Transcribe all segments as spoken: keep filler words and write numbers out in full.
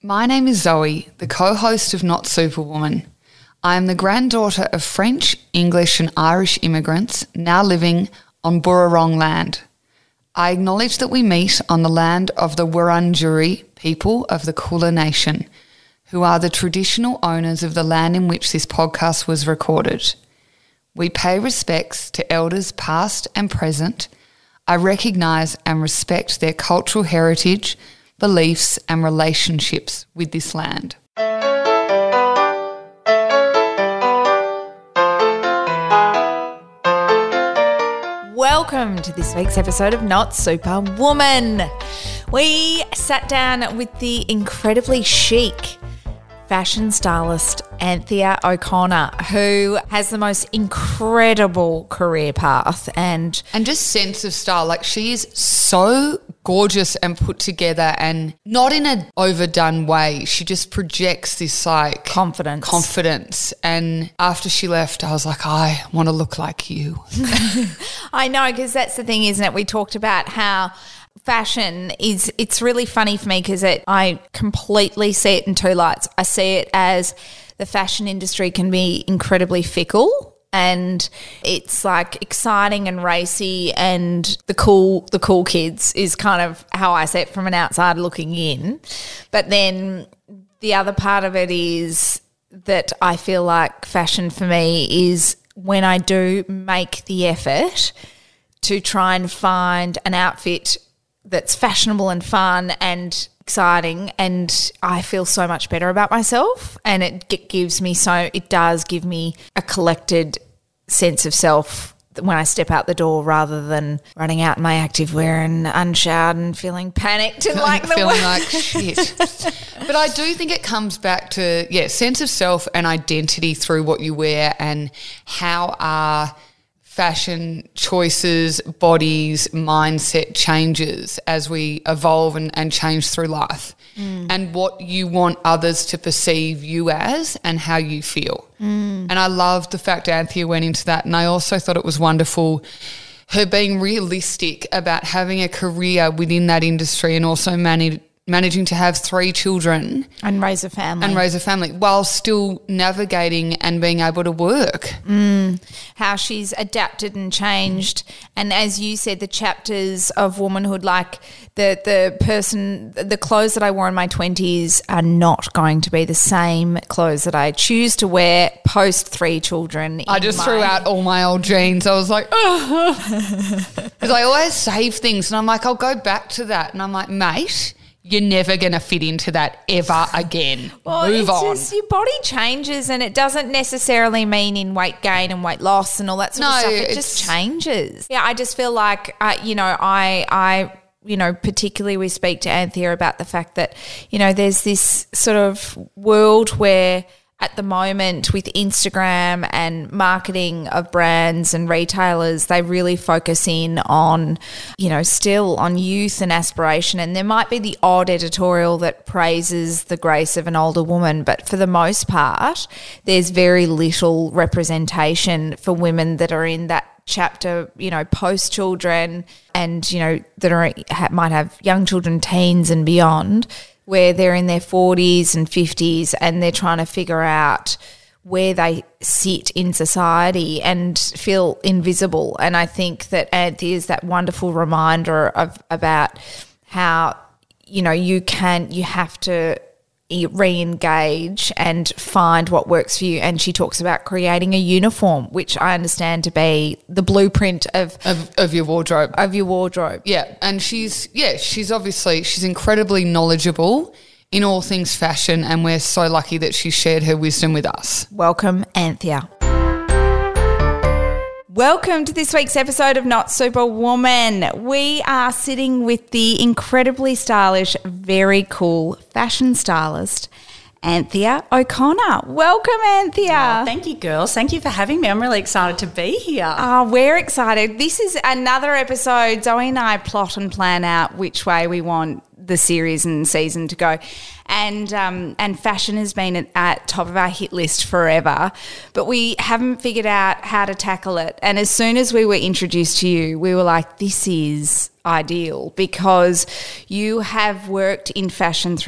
My name is Zoe, the co-host of Not Superwoman. I am the granddaughter of French, English and Irish immigrants now living on Burrarong land. I acknowledge that we meet on the land of the Wurundjeri people of the Kulin Nation, who are the traditional owners of the land in which this podcast was recorded. We pay respects to elders past and present. I recognise and respect their cultural heritage, beliefs and relationships with this land. Welcome to this week's episode of Not Superwoman. We sat down with the incredibly chic fashion stylist Anthea O'Connor, who has the most incredible career path and and just sense of style. Like, she is so gorgeous and put together, and not in an overdone way. She just projects this like confidence. Confidence. And after she left, I was like, I want to look like you. I know, because that's the thing, isn't it? We talked about how fashion is, it's really funny for me because it I completely see it in two lights. I see it as the fashion industry can be incredibly fickle, and it's like exciting and racy, and the cool the cool kids is kind of how I see it from an outside looking in. But then the other part of it is that I feel like fashion for me is when I do make the effort to try and find an outfit that's fashionable and fun and exciting, and I feel so much better about myself, and it g- gives me so it does give me a collected sense of self when I step out the door, rather than running out in my activewear and unshowered and feeling panicked and like the feeling way. like shit. But I do think it comes back to yeah, sense of self and identity through what you wear, and how our fashion choices, bodies, mindset changes as we evolve and, and change through life, mm. and what you want others to perceive you as and how you feel. Mm. And I loved the fact Anthea went into that, and I also thought it was wonderful her being realistic about having a career within that industry, and also manage, managing to have three children and raise a family and raise a family while still navigating and being able to work. Mm, how she's adapted and changed. And as you said, the chapters of womanhood, like the the person, the clothes that I wore in my twenties are not going to be the same clothes that I choose to wear post three children. I just my- threw out all my old jeans. I was like, oh, because I always save things, and I'm like, I'll go back to that, and I'm like, mate, you're never going to fit into that ever again. Well, Move it's on. Just, your body changes, and it doesn't necessarily mean in weight gain and weight loss and all that sort no, of stuff. It just changes. Yeah, I just feel like, uh, you know, I, I, you know, particularly we speak to Anthea about the fact that, you know, there's this sort of world where at the moment with Instagram and marketing of brands and retailers, they really focus in on, you know, still on youth and aspiration. And there might be the odd editorial that praises the grace of an older woman, but for the most part, there's very little representation for women that are in that chapter, you know, post children, and, you know, that are might have young children, teens and beyond, where they're in their forties and fifties and they're trying to figure out where they sit in society and feel invisible. And I think that Anthea is that wonderful reminder of about how, you know, you can, you have to re-engage and find what works for you. And she talks about creating a uniform, which I understand to be the blueprint of of, of your wardrobe. Of your wardrobe. Yeah, and she's yeah, she's obviously she's incredibly knowledgeable in all things fashion, and we're so lucky that she shared her wisdom with us. Welcome, Anthea. Welcome to this week's episode of Not Superwoman. We are sitting with the incredibly stylish, very cool fashion stylist, Anthea O'Connor. Welcome, Anthea. Oh, thank you, girls. Thank you for having me. I'm really excited to be here. Oh, we're excited. This is another episode. Zoe and I plot and plan out which way we want the series and season to go. And um, and fashion has been at, at top of our hit list forever, but we haven't figured out how to tackle it. And as soon as we were introduced to you, we were like, this is ideal, because you have worked in fashion throughout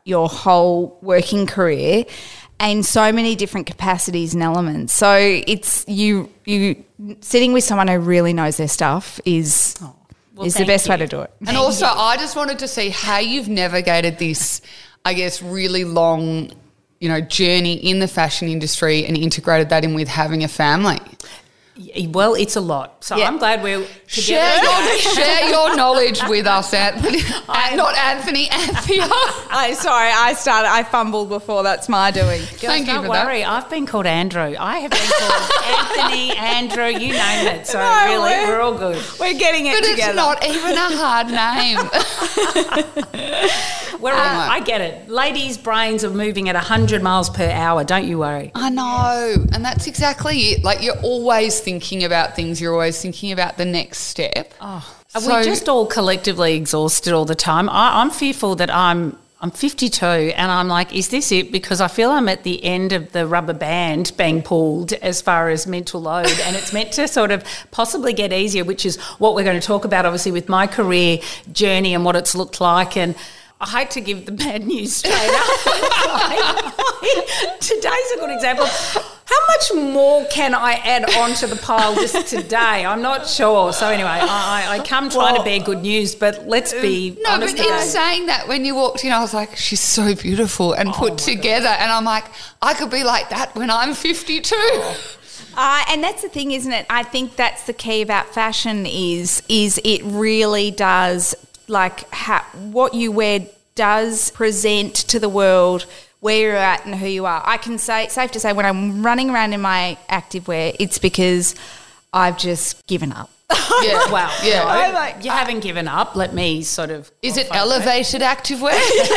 your whole working career in so many different capacities and elements. So it's you you sitting with someone who really knows their stuff is oh, well, is the best you. way to do it. And thank also, you. I just wanted to see how you've navigated this, I guess, really long, you know, journey in the fashion industry and integrated that in with having a family. Well, it's a lot. So yeah. I'm glad we're together. Share your, share your knowledge with us, Anthony. I, not Anthony, Anthea. I'm sorry, I started, I fumbled before. That's my doing. Girls, Thank you don't for worry. that. I've been called Andrew. I have been called Anthony, Andrew, you name it. So no, really, we're, we're all good. We're getting it but together. But it's not even a hard name. We're all, uh, I get it. Ladies' brains are moving at one hundred miles per hour. Don't you worry. I know. And that's exactly it. Like, you're always thinking about things. You're always thinking about the next step. Oh, are so, we just all collectively exhausted all the time? I, I'm fearful that I'm I'm fifty-two and I'm like, is this it? Because I feel I'm at the end of the rubber band being pulled as far as mental load, and it's meant to sort of possibly get easier, which is what we're going to talk about, obviously, with my career journey and what it's looked like. And I hate to give the bad news straight up. Today's a good example. How much more can I add on to the pile just today? I'm not sure. So anyway, I, I come trying well, to bear good news, but let's be no, honest. No, but today. in saying that, when you walked in, I was like, she's so beautiful and oh put together. God. And I'm like, I could be like that when I'm fifty-two. Uh, and that's the thing, isn't it? I think that's the key about fashion is is it really does, like, ha- what you wear does present to the world where you're at and who you are. I can say, safe to say, when I'm running around in my activewear, it's because I've just given up. Yeah, wow. Yeah, no, like, you haven't given up. Let me sort of. Is it elevated activewear?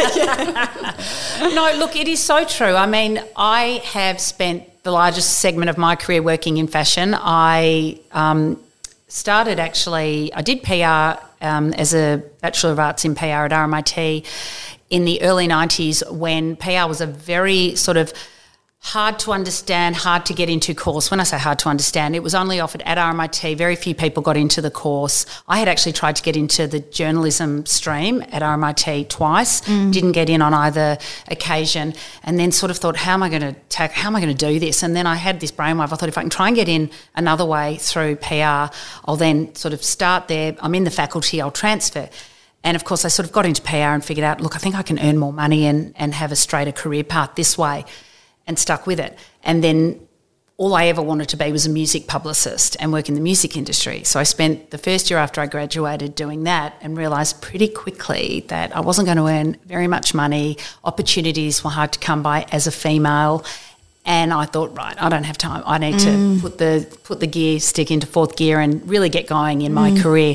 No, look, it is so true. I mean, I have spent the largest segment of my career working in fashion. I um, started actually. I did P R um, as a Bachelor of Arts in P R at R M I T. In the early nineties, when P R was a very sort of hard to understand, hard to get into course. When I say hard to understand, it was only offered at R M I T. Very few people got into the course. I had actually tried to get into the journalism stream at R M I T twice, mm. didn't get in on either occasion, and then sort of thought, how am I going to tack, how am I going to do this? And then I had this brainwave. I thought, if I can try and get in another way through P R, I'll then sort of start there. I'm in the faculty, I'll transfer. And, of course, I sort of got into P R and figured out, look, I think I can earn more money and, and have a straighter career path this way, and stuck with it. And then all I ever wanted to be was a music publicist and work in the music industry. So I spent the first year after I graduated doing that and realised pretty quickly that I wasn't going to earn very much money. Opportunities were hard to come by as a female. And I thought, right, I don't have time. I need mm. to put the put the gear stick into fourth gear and really get going in my mm. career.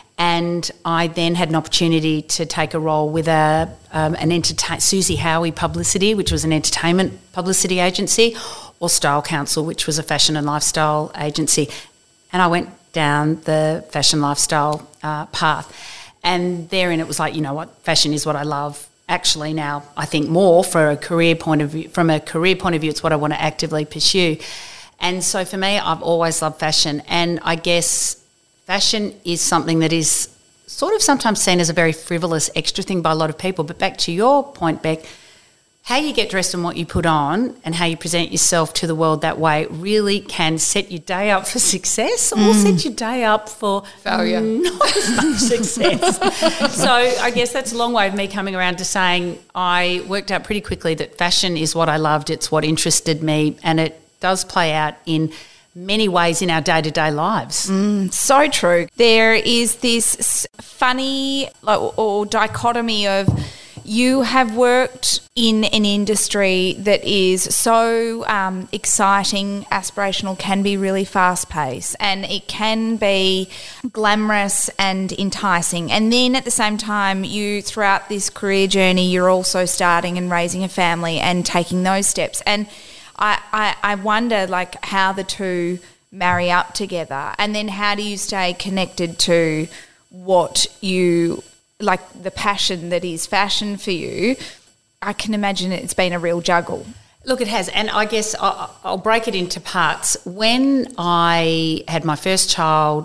And I then had an opportunity to take a role with a um, an entertain Susie Howie Publicity, which was an entertainment publicity agency, or Style Council, which was a fashion and lifestyle agency. And I went down the fashion lifestyle uh, path. And therein it was like, you know what, fashion is what I love. Actually now I think more for a career point of view, from a career point of view, it's what I want to actively pursue. And so for me, I've always loved fashion. And I guess fashion is something that is sort of sometimes seen as a very frivolous extra thing by a lot of people. But back to your point, Beck, how you get dressed and what you put on and how you present yourself to the world that way really can set your day up for success mm. or set your day up for failure. Not as much success. So I guess that's a long way of me coming around to saying I worked out pretty quickly that fashion is what I loved, it's what interested me, and it does play out in many ways in our day-to-day lives. Mm, so true. There is this funny or, or dichotomy of you have worked in an industry that is so um, exciting, aspirational, can be really fast-paced, and it can be glamorous and enticing. And then at the same time, you, throughout this career journey, you're also starting and raising a family and taking those steps. And I, I, I wonder, like, how the two marry up together, and then how do you stay connected to what you, like, the passion that is fashion for you. I can imagine it's been a real juggle. Look, it has, and I guess I'll, I'll break it into parts. When I had my first child,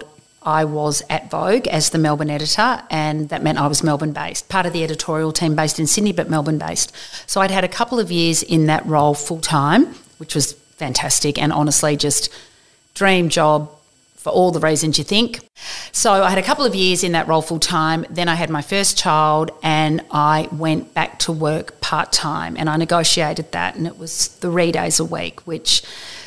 I was at Vogue as the Melbourne editor, and that meant I was Melbourne-based, part of the editorial team based in Sydney but Melbourne-based. So I'd had a couple of years in that role full-time, which was fantastic and honestly just dream job for all the reasons you think. So I had a couple of years in that role full-time. Then I had my first child and I went back to work part-time, and I negotiated that, and it was three days a week, which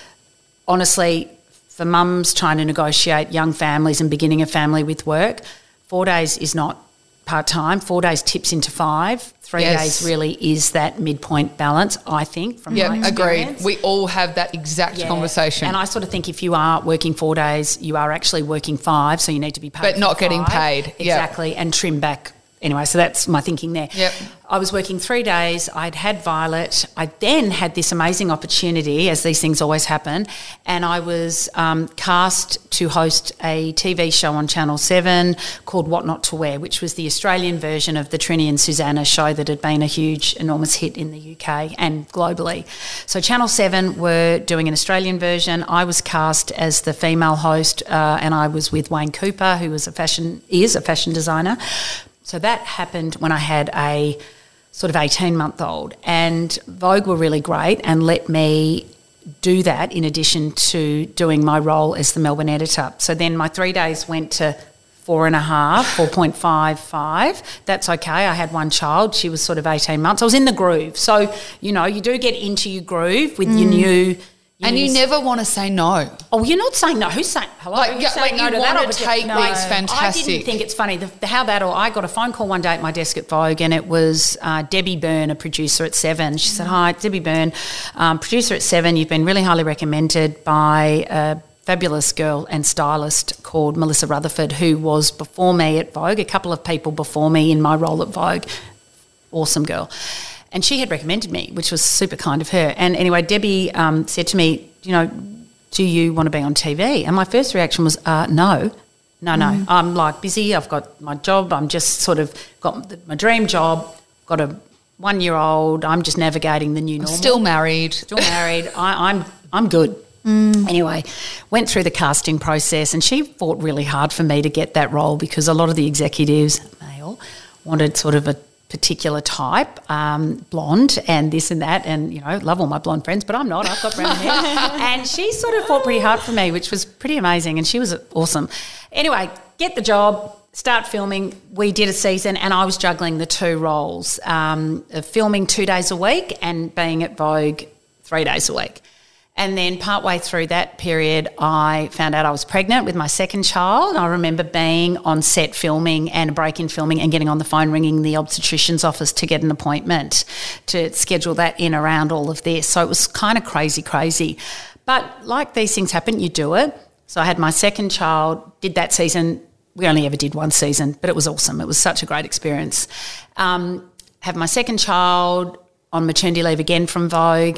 honestly, for mums trying to negotiate young families and beginning a family with work, four days is not part-time. Four days tips into five. Three Yes. days really is that midpoint balance, I think, from my Yeah, agreed. experience. We all have that exact Yeah. conversation. And I sort of think if you are working four days, you are actually working five, so you need to be paid But for not getting five. paid. Yep. Exactly, and trim back. Anyway, so that's my thinking there. Yep. I was working three days. I'd had Violet. I then had this amazing opportunity, as these things always happen, and I was um, cast to host a T V show on Channel seven called What Not to Wear, which was the Australian version of the Trini and Susanna show that had been a huge, enormous hit in the U K and globally. So Channel seven were doing an Australian version. I was cast as the female host, uh, and I was with Wayne Cooper, who was a fashion is a fashion designer. So that happened when I had a sort of eighteen-month-old, and Vogue were really great and let me do that in addition to doing my role as the Melbourne editor. So then my three days went to four and a half, four point five five. That's okay. I had one child. She was sort of eighteen months. I was in the groove. So, you know, you do get into your groove with mm. your new... And you never want to say no. Oh, you're not saying no. Who's saying hello? Like, Who's yeah, saying like no you to want that? to take no. these fantastic. I didn't think it's funny. The, the, how that or I got a phone call one day at my desk at Vogue, and it was uh, Debbie Byrne, a producer at Seven. She said, "Hi, Debbie Byrne, um, producer at Seven. You've been really highly recommended by a fabulous girl and stylist called Melissa Rutherford, who was before me at Vogue. A couple of people before me in my role at Vogue. Awesome girl." And she had recommended me, which was super kind of her. And anyway, Debbie um, said to me, you know, do you want to be on T V? And my first reaction was, uh, no, no, no. Mm. I'm like busy. I've got my job. I'm just sort of got my dream job, got a one-year-old. I'm just navigating the new normal. Still married. Still married. I, I'm I'm good. Mm. Anyway, went through the casting process, and she fought really hard for me to get that role because a lot of the executives, male, wanted sort of a particular type, um, blonde and this and that, and, you know, love all my blonde friends, but I'm not. I've got brown hair. And she sort of fought pretty hard for me, which was pretty amazing, and she was awesome. Anyway, get the job, start filming. We did a season, and I was juggling the two roles, um, of filming two days a week and being at Vogue three days a week. And then partway through that period, I found out I was pregnant with my second child. I remember being on set filming and a break in filming and getting on the phone ringing the obstetrician's office to get an appointment to schedule that in around all of this. So it was kind of crazy, crazy. But like these things happen, you do it. So I had my second child, did that season. We only ever did one season, but it was awesome. It was such a great experience. Um, have my second child on maternity leave again from Vogue,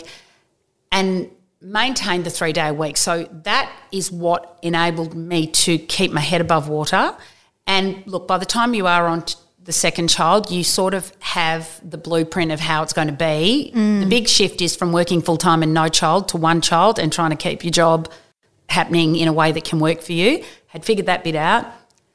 and maintained the three-day a week. So that is what enabled me to keep my head above water. And look, by the time you are on t- the second child, you sort of have the blueprint of how it's going to be. Mm. The big shift is from working full-time and no child to one child and trying to keep your job happening in a way that can work for you. Had figured that bit out.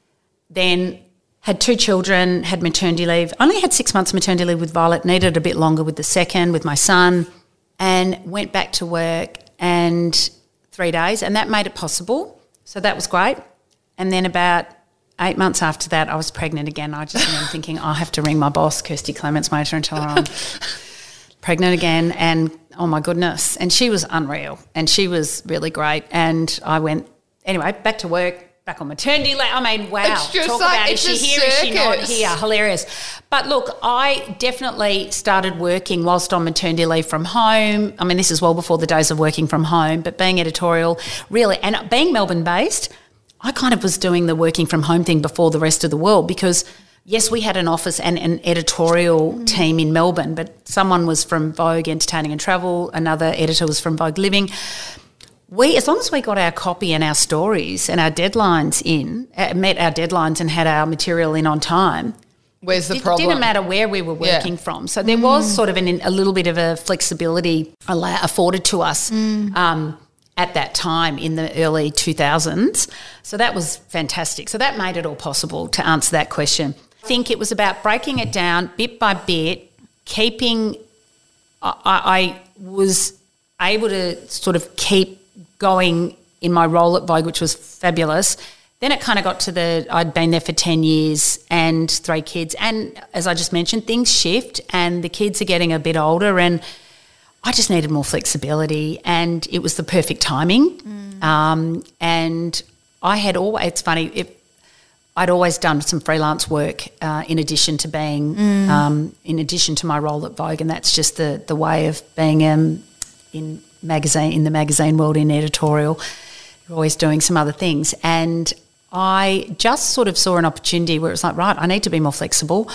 Then had two children, had maternity leave. Only had six months maternity leave with Violet, needed a bit longer with the second, with my son. And went back to work and three days, and that made it possible. So that was great. And then about eight months after that, I was pregnant again. I just remember thinking, I have to ring my boss, Kirsty Clements Motor, and tell her I'm pregnant again. And oh my goodness. And she was unreal, and she was really great. And I went, anyway, back to work. Back on maternity leave. I mean, wow. It's just Talk like, about it's is she a here, is she not circus. here? Hilarious. But look, I definitely started working whilst on maternity leave from home. I mean, this is well before the days of working from home, but being editorial, really, and being Melbourne-based, I kind of was doing the working from home thing before the rest of the world because, yes, we had an office and an editorial mm. team in Melbourne, but someone was from Vogue Entertaining and Travel, another editor was from Vogue Living. We, as long as we got our copy and our stories and our deadlines in, uh, met our deadlines and had our material in on time. Where's the it problem? It didn't matter where we were working yeah. from. So there mm. was sort of an, a little bit of a flexibility afforded to us. Mm. Um, at that time in the early two thousands. So that was fantastic. So that made it all possible to answer that question. I think it was about breaking it down bit by bit, keeping I, I was able to sort of keep going in my role at Vogue, which was fabulous. Then it kind of got to the, I'd been there for ten years and three kids. And as I just mentioned, things shift and the kids are getting a bit older and I just needed more flexibility and it was the perfect timing. Mm. Um, and I had always, it's funny, if I'd always done some freelance work uh, in addition to being, mm. um, in addition to my role at Vogue, and that's just the the way of being um, in magazine, in the magazine world, in editorial. You're always doing some other things. And I just sort of saw an opportunity where it was like, right, I need to be more flexible.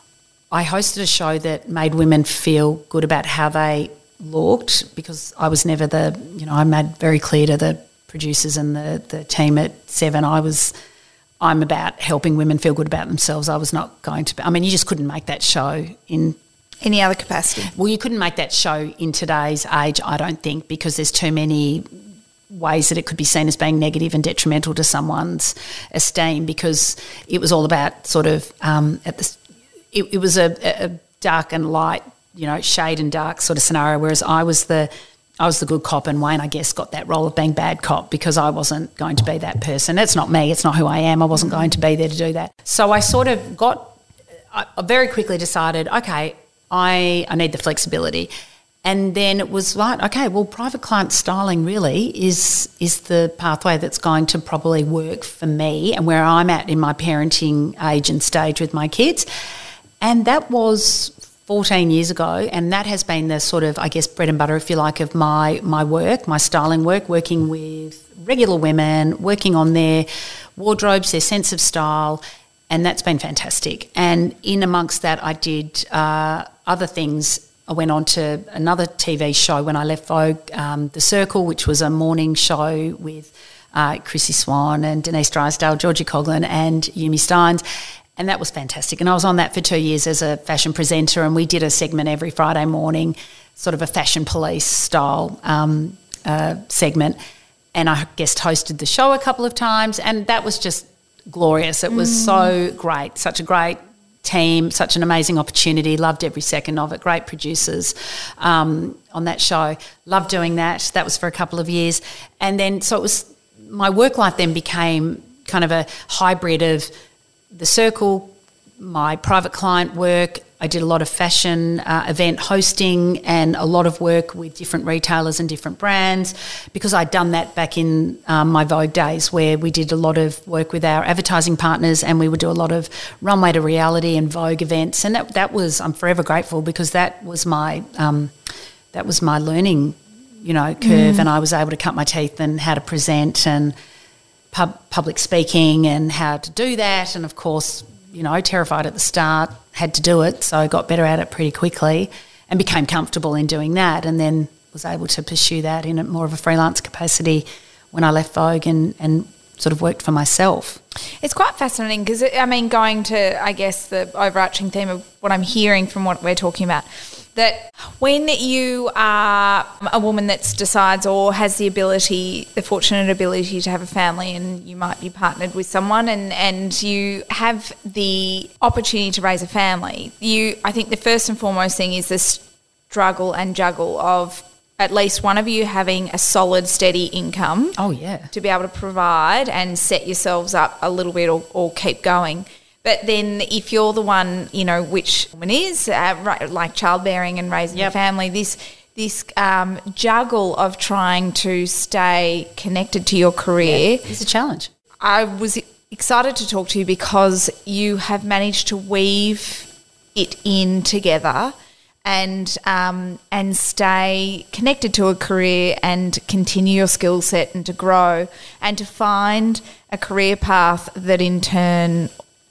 I hosted a show that made women feel good about how they looked because I was never the, you know, I made very clear to the producers and the, the team at Seven, I was, I'm about helping women feel good about themselves. I was not going to, I mean, you just couldn't make that show in any other capacity. Well, you couldn't make that show in today's age, I don't think, because there's too many ways that it could be seen as being negative and detrimental to someone's esteem, because it was all about sort of um, at the, it, it was a, a dark and light, you know, shade and dark sort of scenario, whereas I was the I was the good cop and Wayne, I guess, got that role of being bad cop because I wasn't going to be that person. It's not me. It's not who I am. I wasn't going to be there to do that. So I sort of got I very quickly decided, okay, I, I need the flexibility. And then it was like, okay, well, private client styling really is is the pathway that's going to probably work for me and where I'm at in my parenting age and stage with my kids. And that was fourteen years ago, and that has been the sort of, I guess, bread and butter, if you like, of my my work, my styling work, working with regular women, working on their wardrobes, their sense of style, and that's been fantastic. And in amongst that, I did uh, other things. I went on to another T V show when I left Vogue, um, The Circle, which was a morning show with uh, Chrissy Swan and Denise Drysdale, Georgie Coughlin and Yumi Steins. And that was fantastic. And I was on that for two years as a fashion presenter, and we did a segment every Friday morning, sort of a fashion police style um, uh, segment. And I guest hosted the show a couple of times, and that was just glorious. It was mm. so great, such a great team, such an amazing opportunity. Loved every second of it. Great producers um, on that show. Loved doing that. That was for a couple of years. And then so it was, my work life then became kind of a hybrid of The Circle, my private client work. I did a lot of fashion uh, event hosting and a lot of work with different retailers and different brands, because I'd done that back in um, my Vogue days, where we did a lot of work with our advertising partners and we would do a lot of runway to reality and Vogue events. And that that was, I'm forever grateful, because that was my um, that was my learning, you know, curve, mm. and I was able to cut my teeth in how to present and Pub, public speaking and how to do that. And of course, you know, terrified at the start, had to do it, so I got better at it pretty quickly and became comfortable in doing that, and then was able to pursue that in a more of a freelance capacity when I left Vogue and, and sort of worked for myself. It's quite fascinating because, I mean, going to, I guess, the overarching theme of what I'm hearing from what we're talking about, that when you are a woman that decides or has the ability, the fortunate ability to have a family, and you might be partnered with someone and, and you have the opportunity to raise a family, you, I think the first and foremost thing is the struggle and juggle of at least one of you having a solid, steady income. Oh, yeah. To be able to provide and set yourselves up a little bit or, or keep going. But then if you're the one, you know, which woman is, uh, right, like childbearing and raising yep. a family, this this um, juggle of trying to stay connected to your career. Yeah, it's a challenge. I was excited to talk to you because you have managed to weave it in together and um, and stay connected to a career and continue your skill set and to grow and to find a career path that in turn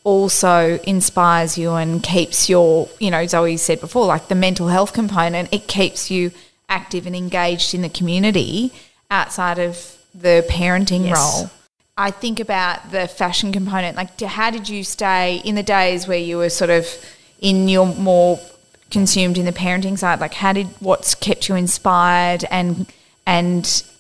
also inspires you and keeps your, you know, Zoe said before, like the mental health component, it keeps you active and engaged in the community outside of the parenting yes. role. I think about the fashion component, like how did you stay in the days where you were sort of in your more consumed in the parenting side, like how did, what's kept you inspired and and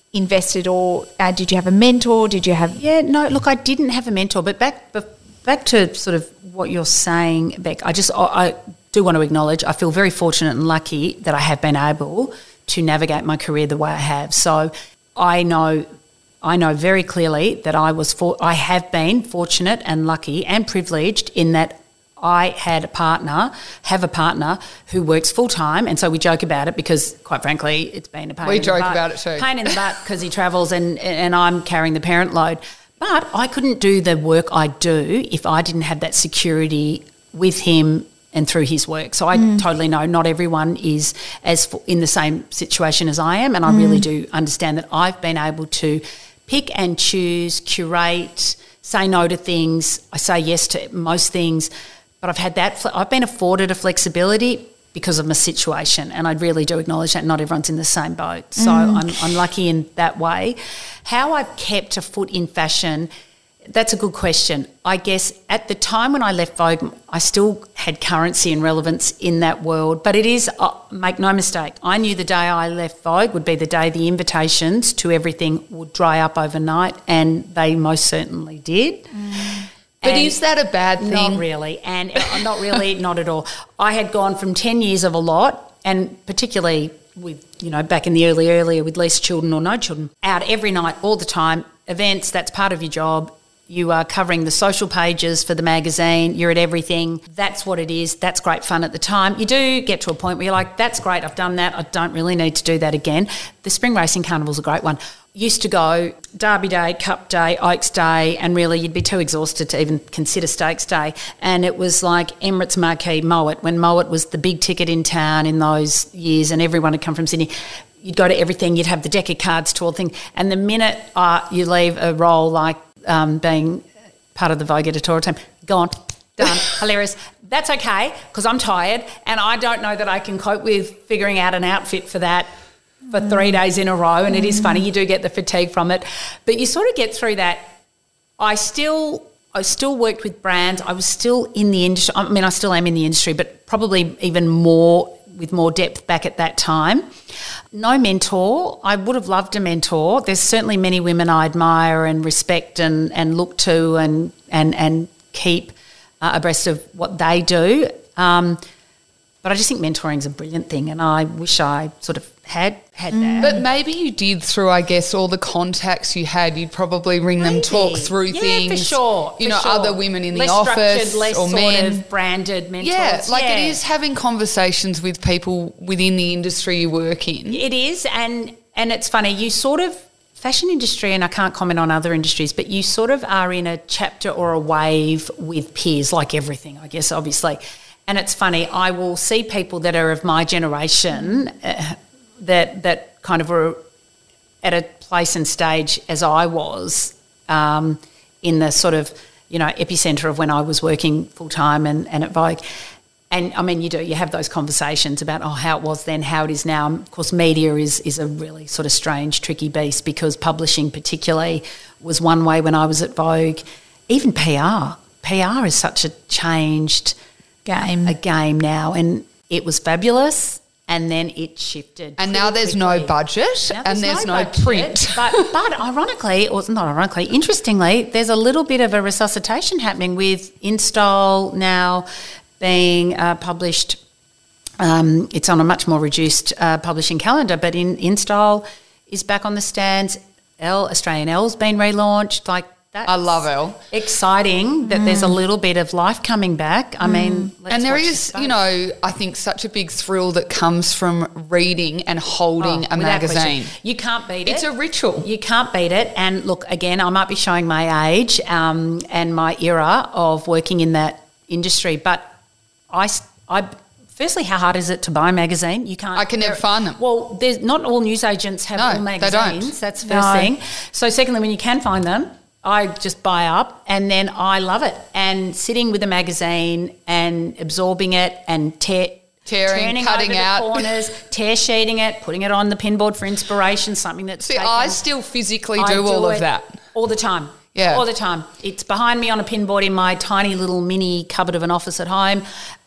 invested, or uh, did you have a mentor? Did you have? Yeah, no, look, I didn't have a mentor, but back back to sort of what you're saying, Beck, I just I, I do want to acknowledge I feel very fortunate and lucky that I have been able to navigate my career the way I have. So I know I know very clearly that I was for, I have been fortunate and lucky and privileged in that I had a partner, have a partner who works full time, and so we joke about it because, quite frankly, it's been a pain. We in joke the butt, about it too. Pain in the butt because he travels and and I'm carrying the parent load. But I couldn't do the work I do if I didn't have that security with him and through his work. So I mm. totally know not everyone is as in the same situation as I am, and I mm. really do understand that I've been able to pick and choose, curate, say no to things. I say yes to most things. But I've had that, I've been afforded a flexibility because of my situation, and I really do acknowledge that not everyone's in the same boat. So mm. I'm, I'm lucky in that way. How I've kept a foot in fashion, that's a good question. I guess at the time when I left Vogue, I still had currency and relevance in that world, but it is, uh, make no mistake, I knew the day I left Vogue would be the day the invitations to everything would dry up overnight, and they most certainly did. Mm. But and is that a bad thing? Not really, and uh, not really, not at all. I had gone from ten years of a lot, and particularly with, you know, back in the early, earlier with least children or no children, out every night, all the time, events, that's part of your job. You are covering the social pages for the magazine. You're at everything. That's what it is. That's great fun at the time. You do get to a point where you're like, that's great, I've done that. I don't really need to do that again. The Spring Racing Carnival's a great one. Used to go Derby Day, Cup Day, Oaks Day, and really you'd be too exhausted to even consider Stakes Day. And it was like Emirates Marquee, Mowat, when Mowat was the big ticket in town in those years and everyone had come from Sydney. You'd go to everything, you'd have the deck of cards to all the things. And the minute uh, you leave a role like um, being part of the Vogue editorial team, gone, done, hilarious. That's okay because I'm tired and I don't know that I can cope with figuring out an outfit for that for three days in a row, and it is funny, you do get the fatigue from it. But you sort of get through that. I still I still worked with brands. I was still in the industry. I mean, I still am in the industry, but probably even more with more depth back at that time. No mentor. I would have loved a mentor. There's certainly many women I admire and respect and, and look to and, and, and keep uh, abreast of what they do. Um, but I just think mentoring is a brilliant thing, and I wish I sort of had had that. But maybe you did through, I guess, all the contacts you had. You'd probably ring maybe. them, talk through yeah, things. for sure. You for know, sure. other women in less the office less or sort men. Of branded mentors. Yeah, like yeah. it is having conversations with people within the industry you work in. It is, and and it's funny. You sort of fashion industry, and I can't comment on other industries, but you sort of are in a chapter or a wave with peers, like everything, I guess, obviously. And it's funny, I will see people that are of my generation uh, that that kind of were at a place and stage as I was um, in the sort of, you know, epicentre of when I was working full-time and, and at Vogue. And, I mean, you do, you have those conversations about, oh, how it was then, how it is now. Of course, media is, is a really sort of strange, tricky beast because publishing particularly was one way when I was at Vogue. Even P R. P R is such a changed game a game now, and it was fabulous, and then it shifted. And now there's quickly. no budget Now and there's no, budget, print. but but ironically, or not ironically, interestingly, there's a little bit of a resuscitation happening with InStyle now being uh, published. Um, it's on a much more reduced uh, publishing calendar, but in InStyle is back on the stands. Elle, Australian Elle's been relaunched. Like, that's I love Elle. Exciting that mm. there's a little bit of life coming back. I mm. mean, let's and there watch is, you know, I think such a big thrill that comes from reading and holding oh, a magazine. Question. You can't beat it's it. It's a ritual. You can't beat it. And look, again, I might be showing my age um, and my era of working in that industry, but I, I firstly, how hard is it to buy a magazine? You can't. I can never find them. Well, there's not all newsagents have no, all magazines. They don't. That's the first no. thing. So secondly, when you can find them, I just buy up and then I love it. And sitting with a magazine and absorbing it and tear, tearing, turning cutting over out, the corners, tear sheeting it, putting it on the pinboard for inspiration, something that's See, taken. I still physically I do, do all it of that. All the time. Yeah. All the time. It's behind me on a pinboard in my tiny little mini cupboard of an office at home.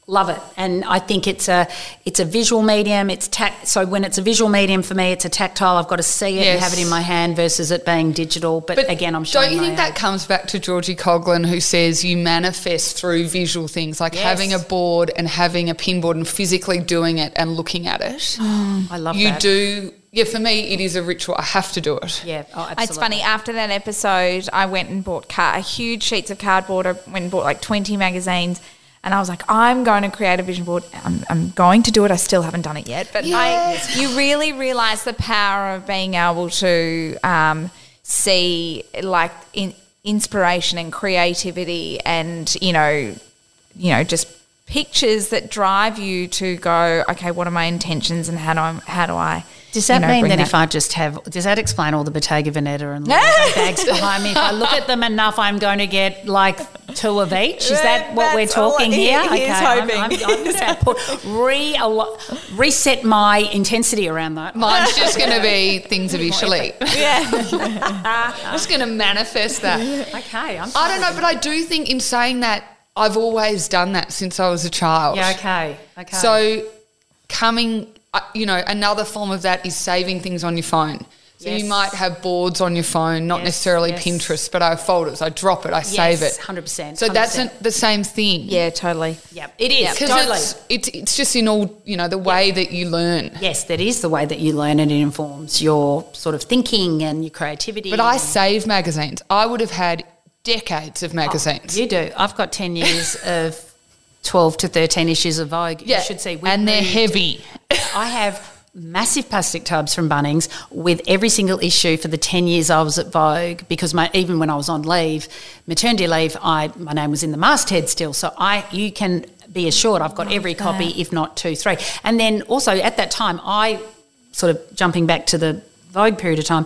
Love it. And I think it's a it's a visual medium. It's tac- So when it's a visual medium for me, it's a tactile. I've got to see it Yes. and have it in my hand versus it being digital. But, But again, I'm showing don't you my think that age. comes back to Georgie Coughlin, who says you manifest through visual things, like Yes. having a board and having a pinboard and physically doing it and looking at it. I love you that. do. Yeah, for me, it is a ritual. I have to do it. Yeah, oh, absolutely. It's funny, after that episode, I went and bought car- huge sheets of cardboard. I went and bought like twenty magazines. And I was like, I'm going to create a vision board. I'm, I'm going to do it. I still haven't done it yet. But Yes. I, you really realise the power of being able to um, see like in, inspiration and creativity and, you know, you know, just pictures that drive you to go, okay, what are my intentions and how do I, how do I Does that you know, mean bring that, if I just have, does that explain all the Bottega Veneta and Louis bags behind me? If I look at them enough, I'm going to get like two of each. Is that what we're That's all talking he- here? he is I'm, hoping. I'm, I'm just going to put, re, reset my intensity around that. Mine's just going to be things of Ishali. Yeah. I'm just going to manifest that. Okay. I'm I don't know, but I do think in saying that, I've always done that since I was a child. Yeah, okay. Okay. So coming, uh, you know, another form of that is saving things on your phone. So Yes. you might have boards on your phone, not Yes, necessarily yes. Pinterest, but I have folders. I drop it, I save it. one hundred percent. So that's one hundred percent. a, the same thing. Yeah, totally. Yep, it is. Because Totally. it's, it's, it's just in all, you know, the way that you learn. Yes, that is the way that you learn, and it informs your sort of thinking and your creativity. But I and- save magazines. I would have had decades of magazines. You do. I've got ten years of twelve to thirteen issues of Vogue. Yeah, You should see. We and they're moved- heavy. I have massive plastic tubs from Bunnings with every single issue for the ten years I was at Vogue, because my even when I was on leave, maternity leave, I my name was in the masthead still. So I you can be assured I've got every copy, if not two, three. And then also at that time, I sort of jumping back to the Vogue period of time,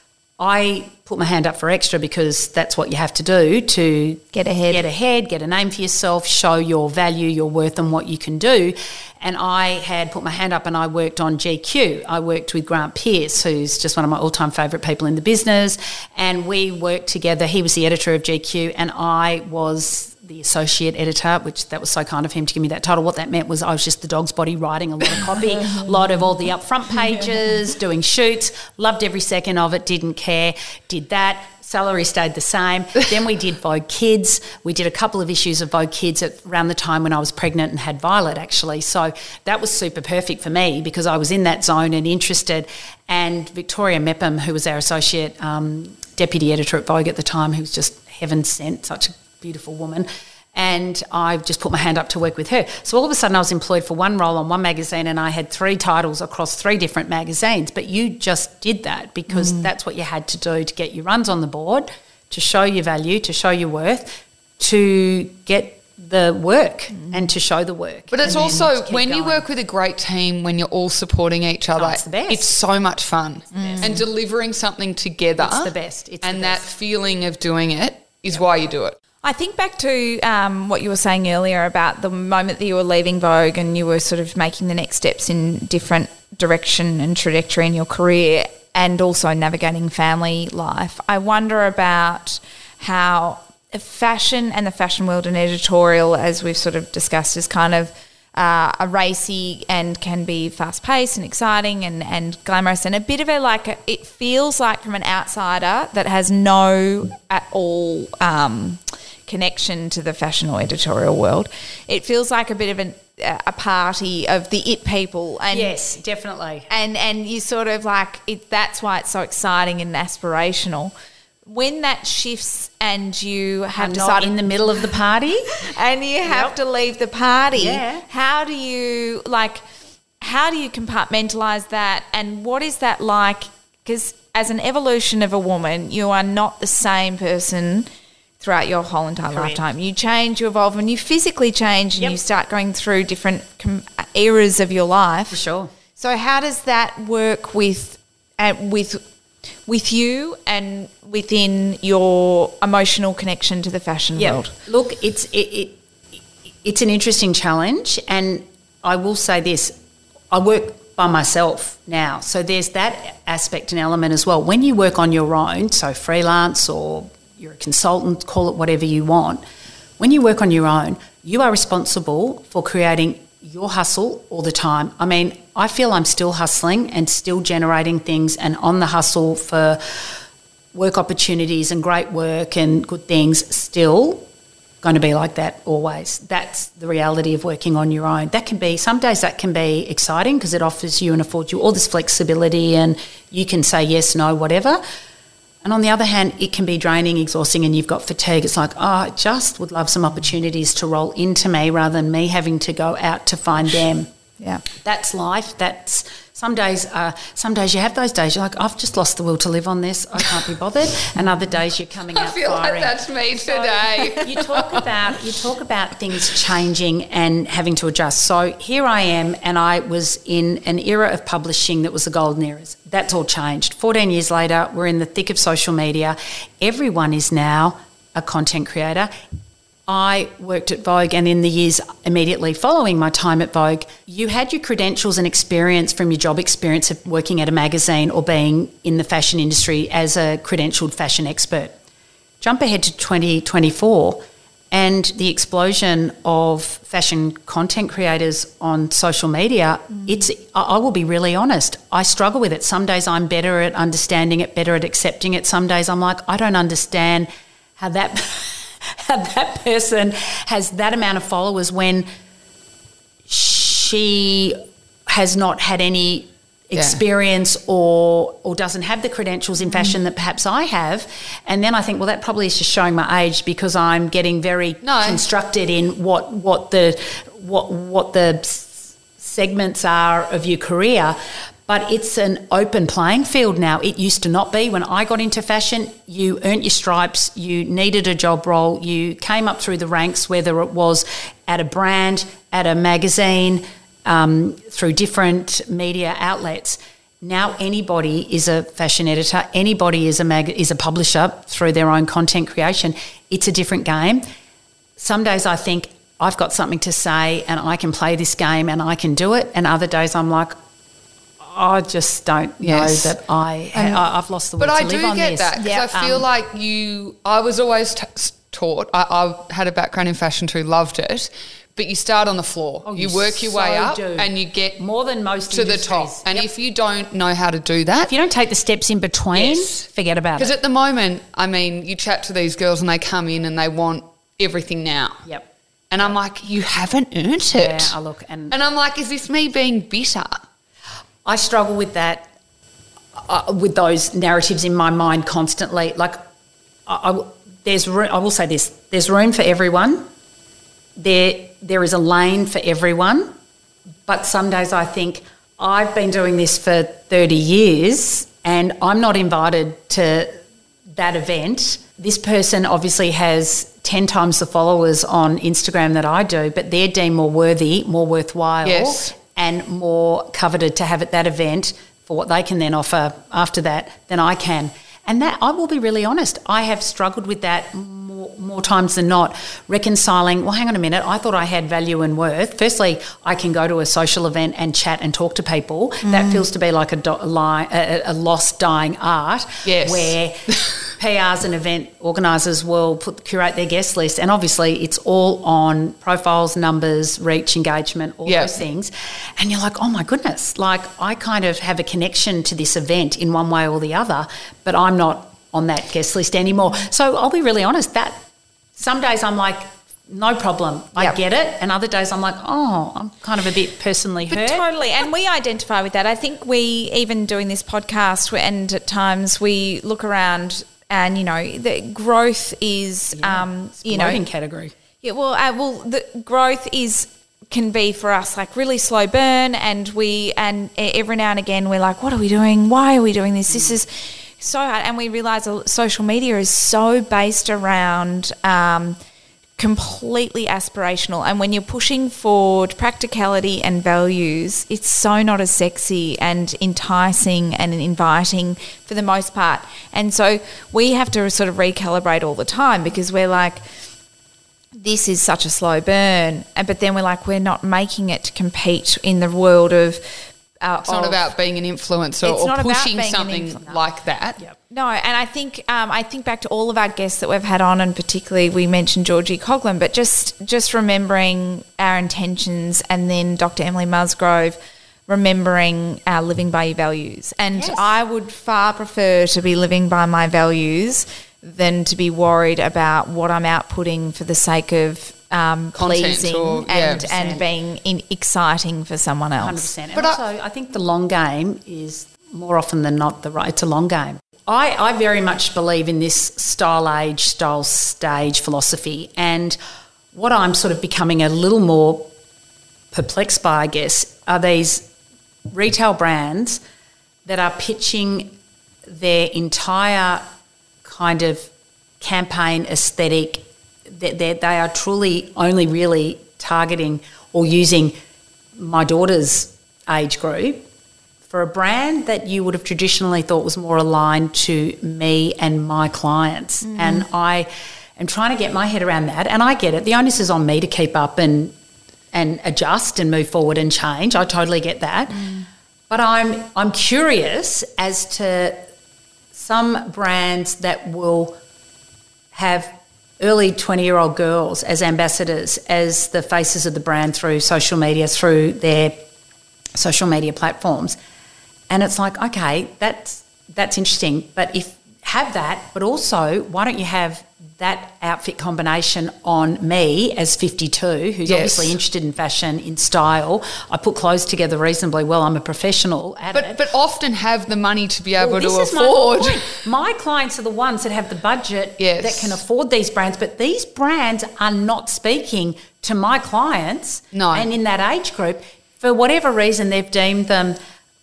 I put my hand up for extra because that's what you have to do to Get ahead. Get ahead, get a name for yourself, show your value, your worth and what you can do. And I had put my hand up and I worked on G Q. I worked with Grant Pierce, who's just one of my all-time favourite people in the business. And we worked together. He was the editor of G Q and I was the associate editor, which that was so kind of him to give me that title. What that meant was I was just the dog's body writing a lot of copy, a lot of all the upfront pages, doing shoots, loved every second of it, didn't care, did that. Salary stayed the same. Then we did Vogue Kids. We did a couple of issues of Vogue Kids at around the time when I was pregnant and had Violet, actually. So that was super perfect for me because I was in that zone and interested. And Victoria Mepham, who was our associate um, deputy editor at Vogue at the time, who was just heaven sent, such a beautiful woman. And I just put my hand up to work with her. So all of a sudden I was employed for one role on one magazine and I had three titles across three different magazines. But you just did that because mm. that's what you had to do to get your runs on the board, to show your value, to show your worth, to get the work mm. and to show the work. But it's and also when going. you work with a great team, when you're all supporting each other, Oh, it's the best. it's so much fun. the best. And delivering something together. It's the best. It's the and best. that feeling of doing it is why you do it. I think back to um, what you were saying earlier about the moment that you were leaving Vogue and you were sort of making the next steps in different direction and trajectory in your career and also navigating family life. I wonder about how fashion and the fashion world and editorial, as we've sort of discussed, is kind of uh, a racy and can be fast-paced and exciting and, and glamorous and a bit of a like a, it feels like from an outsider that has no at all um, connection to the fashion or editorial world. It feels like a bit of an, a party of the it people. And Yes, definitely. and and you sort of like it, that's why it's so exciting and aspirational. When that shifts and you have I'm decided not in the middle of the party. and you have to leave the party, Yeah. how do you like how do you compartmentalize that and what is that like? Because as an evolution of a woman, you are not the same person throughout your whole entire Correct. lifetime. You change, you evolve, and you physically change and Yep. you start going through different com- eras of your life. For sure. So how does that work with uh, with with you and within your emotional connection to the fashion Yeah. world? Look, it's it, it it's an interesting challenge, and I will say this: I work by myself now, so there's that aspect and element as well. When you work on your own, so freelance or you're a consultant, call it whatever you want. when you work on your own, you are responsible for creating your hustle all the time. I mean, I feel I'm still hustling and still generating things and on the hustle for work opportunities and great work and good things, still going to be like that always. That's the reality of working on your own. That can be, some days that can be exciting because it offers you and affords you all this flexibility and you can say yes, no, whatever. And on the other hand, it can be draining, exhausting, and you've got fatigue. It's like, oh, I just would love some opportunities to roll into me rather than me having to go out to find them. Yeah. That's life. That's some days. Uh, some days you have those days. You're like, I've just lost the will to live on this. I can't be bothered. And other days you're coming out I feel firing. like that's me today. So you talk about you talk about things changing and having to adjust. So here I am, and I was in an era of publishing that was the golden eras. That's all changed. fourteen years later, we're in the thick of social media. Everyone is now a content creator. I worked at Vogue, and in the years immediately following my time at Vogue, you had your credentials and experience from your job experience of working at a magazine or being in the fashion industry as a credentialed fashion expert. Jump ahead to twenty twenty-four and the explosion of fashion content creators on social media, mm. it's, I will be really honest, I struggle with it. Some days I'm better at understanding it, better at accepting it. Some days I'm like, I don't understand how that... how that person has that amount of followers when she has not had any experience yeah. or or doesn't have the credentials in fashion mm. that perhaps I have. And then I think, well, that probably is just showing my age because I'm getting very no. constructed in what what the what what the segments are of your career. But it's an open playing field now. It used to not be. When I got into fashion, you earned your stripes, you needed a job role, you came up through the ranks, whether it was at a brand, at a magazine, um, through different media outlets. Now anybody is a fashion editor, anybody is a mag- is a publisher through their own content creation. It's a different game. Some days I think I've got something to say and I can play this game and I can do it, and other days I'm like, I just don't yes. know that I, I I've lost the will to live on this. But I do get that because yep. I feel um, like you. I was always t- taught. I, I had a background in fashion too, loved it. But you start on the floor. Oh, you you work your so way up, do. and you get more than most to industries. the top. And yep. if you don't know how to do that, if you don't take the steps in between, yes. forget about it. Because at the moment, I mean, you chat to these girls and they come in and they want everything now. Yep. And I'm like, you haven't earned it. Yeah, I look and and I'm like, is this me being bitter? I struggle with that, uh, with those narratives in my mind constantly. Like, I, I, there's room, I will say this: there's room for everyone. There, there is a lane for everyone. But some days I think I've been doing this for thirty years, and I'm not invited to that event. This person obviously has ten times the followers on Instagram that I do, but they're deemed more worthy, more worthwhile. Yes. And more coveted to have at that event for what they can then offer after that than I can. And that, I will be really honest, I have struggled with that more, more times than not, reconciling, well, hang on a minute, I thought I had value and worth. Firstly, I can go to a social event and chat and talk to people. Mm. That feels to be like a, do, a, lie, a, a lost, dying art yes. where P Rs and event organisers will put curate their guest list, and obviously it's all on profiles, numbers, reach, engagement, all yep. those things. And you're like, oh my goodness, like I kind of have a connection to this event in one way or the other, but I'm not on that guest list anymore. So I'll be really honest, that some days I'm like, no problem, I yep. get it. And other days I'm like, oh, I'm kind of a bit personally but hurt. Totally. And we identify with that. I think we, even doing this podcast, and at times we look around and, you know, the growth is, yeah, um, you know. Exploding category. Yeah, well, uh, well, the growth is can be for us like really slow burn, and we and every now and again we're like, what are we doing? Why are we doing this? This is so hard. And we realise social media is so based around um, completely aspirational, and when you're pushing forward practicality and values, it's so not as sexy and enticing and inviting for the most part. And so we have to sort of recalibrate all the time, because we're like, this is such a slow burn, but then we're like, we're not making it to compete in the world of Uh, It's not of- about being an influencer It's or not about pushing being an something influ- like that. Yep. No, and I think um, I think back to all of our guests that we've had on, and particularly we mentioned Georgie Coughlin, but just just remembering our intentions, and then Doctor Emily Musgrove remembering our living by your values. And Yes. I would far prefer to be living by my values than to be worried about what I'm outputting for the sake of um, Content pleasing or- yeah. and and being in, exciting for someone else. one hundred percent. And But I- also, I, think the long game is more often than not the right. It's a long game. I, I very much believe in this style age, style stage philosophy. And what I'm sort of becoming a little more perplexed by, I guess, are these retail brands that are pitching their entire kind of campaign aesthetic. That they, they are truly only really targeting or using my daughter's age group for a brand that you would have traditionally thought was more aligned to me and my clients. Mm. And I am trying to get my head around that. And I get it. The onus is on me to keep up and and adjust and move forward and change. I totally get that. Mm. But I'm I'm curious as to some brands that will have early twenty-year-old girls as ambassadors, as the faces of the brand through social media, through their social media platforms. And it's like, okay, that's that's interesting. But if have that, but also why don't you have that outfit combination on me as fifty-two, who's Yes. obviously interested in fashion, in style. I put clothes together reasonably well. I'm a professional at But it. but often have the money to be able Well, to this is my afford. point. My clients are the ones that have the budget Yes. that can afford these brands, but these brands are not speaking to my clients. No. And in that age group, for whatever reason, they've deemed them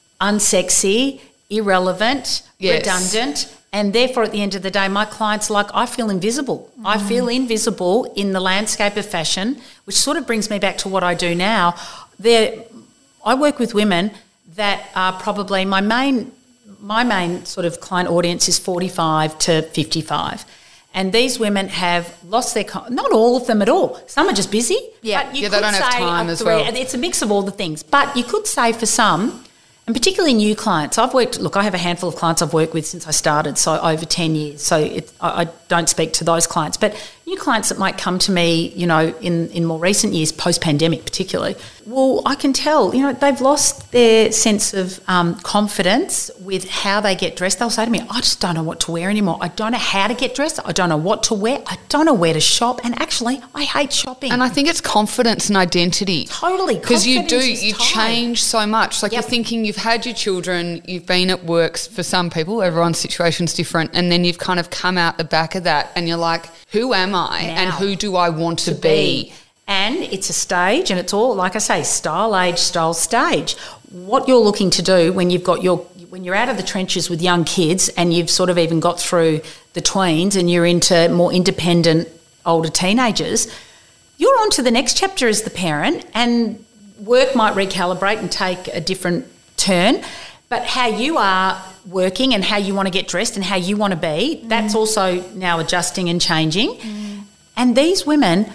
unsexy, irrelevant, Yes. redundant. And therefore, at the end of the day, my clients are like, I feel invisible. Mm. I feel invisible in the landscape of fashion, which sort of brings me back to what I do now. There, I work with women that are probably my main, my main sort of client audience is forty-five to fifty-five. And these women have lost their, con- not all of them at all. Some are just busy. Yeah. But you Yeah, they could don't have say time up as to- well. It's a mix of all the things. But you could say for some, and particularly new clients, I've worked, look, I have a handful of clients I've worked with since I started, so over ten years. So it, I, I don't speak to those clients. But new clients that might come to me, you know, in, in more recent years, post-pandemic particularly, well, I can tell, you know, they've lost their sense of um, confidence with how they get dressed. They'll say to me, I just don't know what to wear anymore. I don't know how to get dressed. I don't know what to wear. I don't know where to shop. And actually, I hate shopping. And I think it's confidence and identity. Totally. Because you do, Confidence is you tied. change so much. Like Yep. you're thinking you've had your children, you've been at work for some people, everyone's situation's different, and then you've kind of come out the back of that and you're like, who am I Now, and who do I want to, be? And it's a stage, and it's all, like I say, style age, style stage. What you're looking to do when you've got your, when you're out of the trenches with young kids and you've sort of even got through the tweens and you're into more independent older teenagers, you're on to the next chapter as the parent, and work might recalibrate and take a different turn. But how you are working and how you want to get dressed and how you want to be, mm. that's also now adjusting and changing. Mm. And these women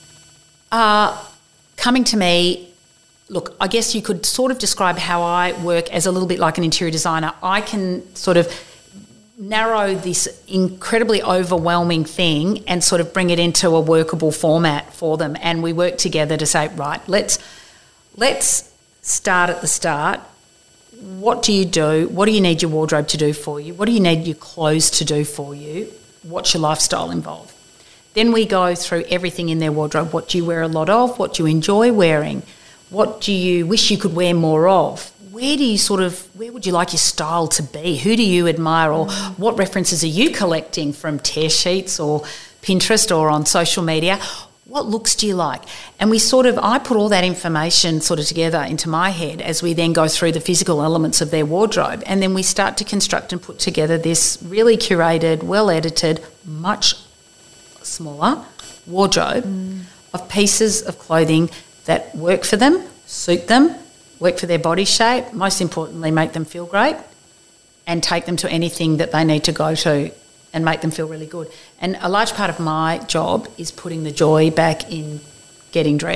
are coming to me. Look, I guess you could sort of describe how I work as a little bit like an interior designer. I can sort of narrow this incredibly overwhelming thing and sort of bring it into a workable format for them. And we work together to say, right, let's let's start at the start. What do you do? What do you need your wardrobe to do for you? What do you need your clothes to do for you? What's your lifestyle involve? Then we go through everything in their wardrobe. What do you wear a lot of? What do you enjoy wearing? What do you wish you could wear more of? Where do you sort of, where would you like your style to be? Who do you admire, or what references are you collecting from tear sheets or Pinterest or on social media? What looks do you like? And we sort of, I put all that information sort of together into my head as we then go through the physical elements of their wardrobe, and then we start to construct and put together this really curated, well-edited, much smaller wardrobe mm. of pieces of clothing that work for them, suit them, work for their body shape, most importantly make them feel great, and take them to anything that they need to go to and make them feel really good. And a large part of my job is putting the joy back in getting dressed.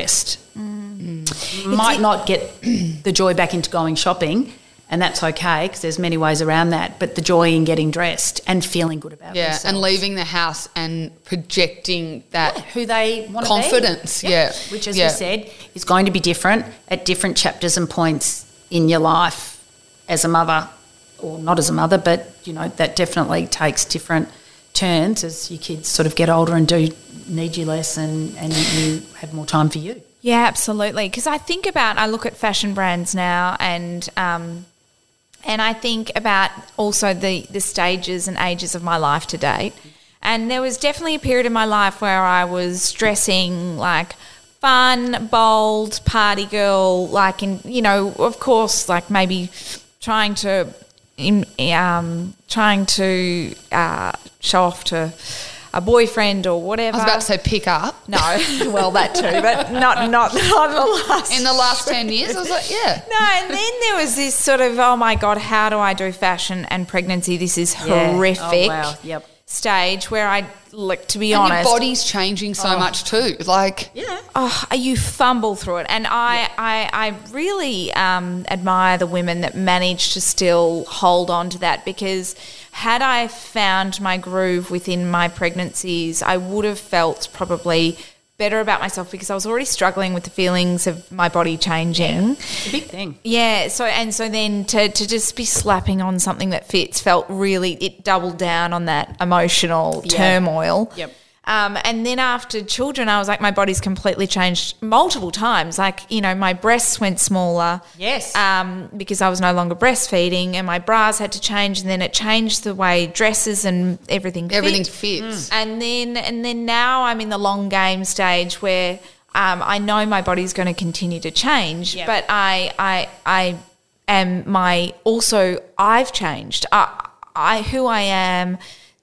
Mm. Might not get the joy back into going shopping, and that's okay because there's many ways around that, but the joy in getting dressed and feeling good about yeah, themselves. and leaving the house and projecting that Yeah, who they want to be. confidence, Yep. yeah. Which, as yeah. we said, is going to be different at different chapters and points in your life as a mother, or not as a mother, but, you know, that definitely takes different turns as your kids sort of get older and do need you less and, and you have more time for you. Yeah, absolutely. Because I think about, I look at fashion brands now and um, and I think about also the, the stages and ages of my life to date. And there was definitely a period in my life where I was dressing like fun, bold, party girl, like in, you know, of course, like maybe trying to, in, um, trying to uh, show off to a boyfriend or whatever. I was about to say pick up. No, well, that too, but not not not the last. In the last ten years, I was like, yeah. No, and then there was this sort of, oh my God, how do I do fashion and pregnancy? This is Yeah. horrific Oh, wow. Yep. stage where I, like, to be And honest. your body's changing so much too. Like, Yeah. Oh, you fumble through it. And I, I, I really um, admire the women that manage to still hold on to that, because had I found my groove within my pregnancies, I would have felt probably better about myself, because I was already struggling with the feelings of my body changing. It's a big thing. Yeah, so and so then to, to just be slapping on something that fits felt really, it doubled down on that emotional Yeah. turmoil. Yep. Um, and then after children, I was like, my body's completely changed multiple times. Like, you know, my breasts went smaller. Yes. Um, because I was no longer breastfeeding, and my bras had to change, and then it changed the way dresses and everything fit. everything fits. And then and then now I'm in the long game stage where um, I know my body's going to continue to change, Yep. but I I I am my also I've changed. I, I who I am,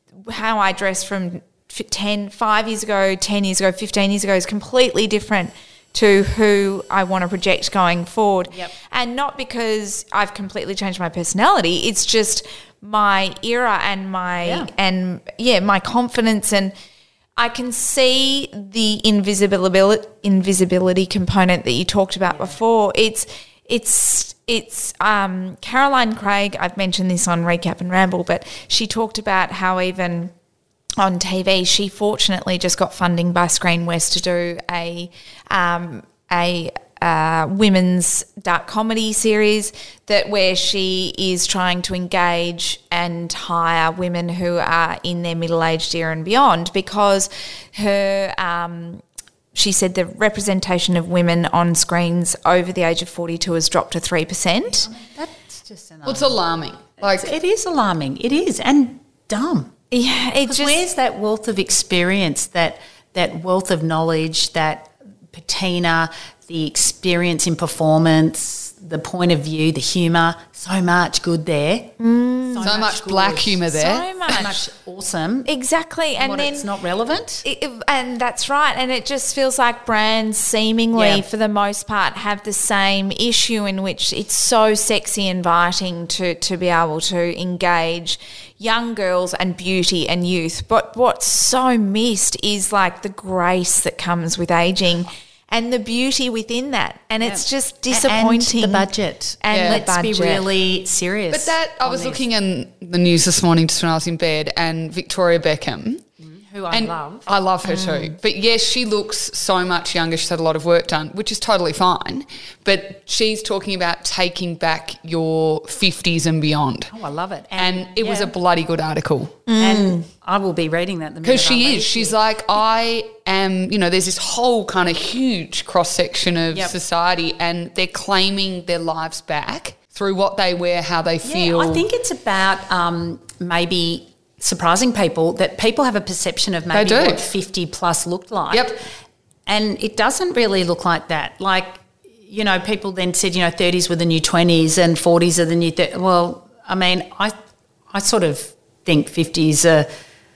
how I dress from ten, five years ago, ten years ago, fifteen years ago is completely different to who I want to project going forward. Yep. And not because I've completely changed my personality, it's just my era and my Yeah. and yeah, my confidence, and I can see the invisibility invisibility component that you talked about before. It's it's it's um, Caroline Craig, I've mentioned this on Recap and Ramble, but she talked about how even on T V, she fortunately just got funding by Screen West to do a um, a uh, women's dark comedy series that where she is trying to engage and hire women who are in their middle-aged era and beyond, because her um, she said the representation of women on screens over the age of forty-two has dropped to three percent. That's just an Well, it's alarming. Like, It is alarming. It is, and dumb. Yeah, it Because just where's that wealth of experience, that that wealth of knowledge, that patina, the experience in performance, the point of view, the humour, so much good there. Mm, so much black humour there. so much. So much awesome. Exactly, and What, then it's not relevant? It, it- and that's right, and it just feels like brands seemingly Yeah. for the most part have the same issue, in which it's so sexy inviting to to be able to engage young girls and beauty and youth, but what's so missed is like the grace that comes with aging and the beauty within that, and it's just disappointing. And the budget. And Yeah. the Let's be budget. really serious. But that, I on was this. looking in the news this morning just when I was in bed, and Victoria Beckham. who I and love. I love her too. But yes, she looks so much younger. She's had a lot of work done, which is totally fine. But she's talking about taking back your fifties and beyond. Oh, I love it. And it was yeah. a bloody good article. And I will be reading that the minute Because I she leave is. She's here. like, I am, you know, there's this whole kind of huge cross section of Yep. society, and they're claiming their lives back through what they wear, how they feel. Yeah, I think it's about um, maybe surprising people, that people have a perception of maybe do. what fifty plus looked like. Yep. And it doesn't really look like that. Like, you know, people then said, you know, thirties were the new twenties and forties are the new thirties. Well, I mean, I, I sort of think fifties are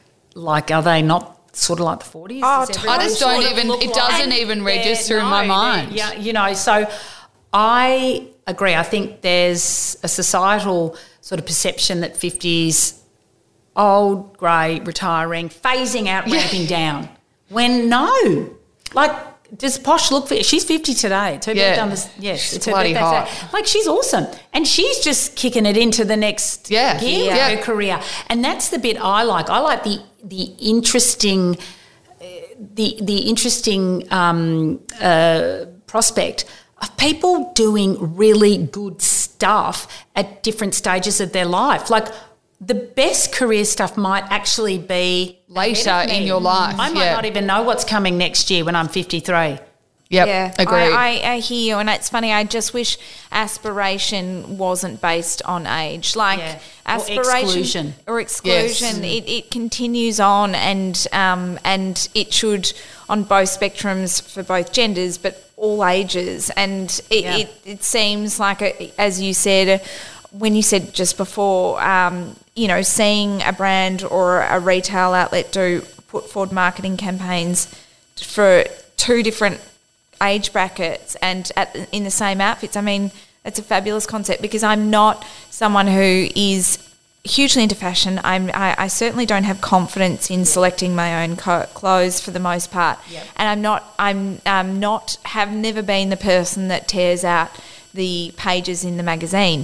like, are they not sort of like the forties? Oh, Does totally. everyone I just don't sort of even, look it like- doesn't even Yeah, register in no, my they- mind. Yeah, you know, so I agree. I think there's a societal sort of perception that fifties, old, grey, retiring, phasing out, Yeah. ramping down. When no, like does Posh look? She's fifty today. It's her Yeah. birthday on this. Yes, She's it's her bloody birthday hot. today. Like she's awesome, and she's just kicking it into the next Yeah. gear Yeah. of her career. And that's the bit I like. I like the the interesting, uh, the the interesting um, uh, prospect of people doing really good stuff at different stages of their life. Like the best career stuff might actually be Later ahead of in me. your life, I might yeah. not even know what's coming next year when I'm fifty-three. Yep, Yeah, agreed. I, I, I hear you, and it's funny. I just wish aspiration wasn't based on age, like Yeah. Or aspiration exclusion. or exclusion. It, it continues on, and um, and it should on both spectrums for both genders, but all ages. And it Yeah. it, it seems like, a, as you said, when you said just before, um, you know, seeing a brand or a retail outlet do put forward marketing campaigns for two different age brackets and at in the same outfits. I mean, it's a fabulous concept, because I'm not someone who is hugely into fashion. I'm I, I certainly don't have confidence in selecting my own co- clothes for the most part. Yep. And I'm not I'm um, not have never been the person that tears out the pages in the magazine.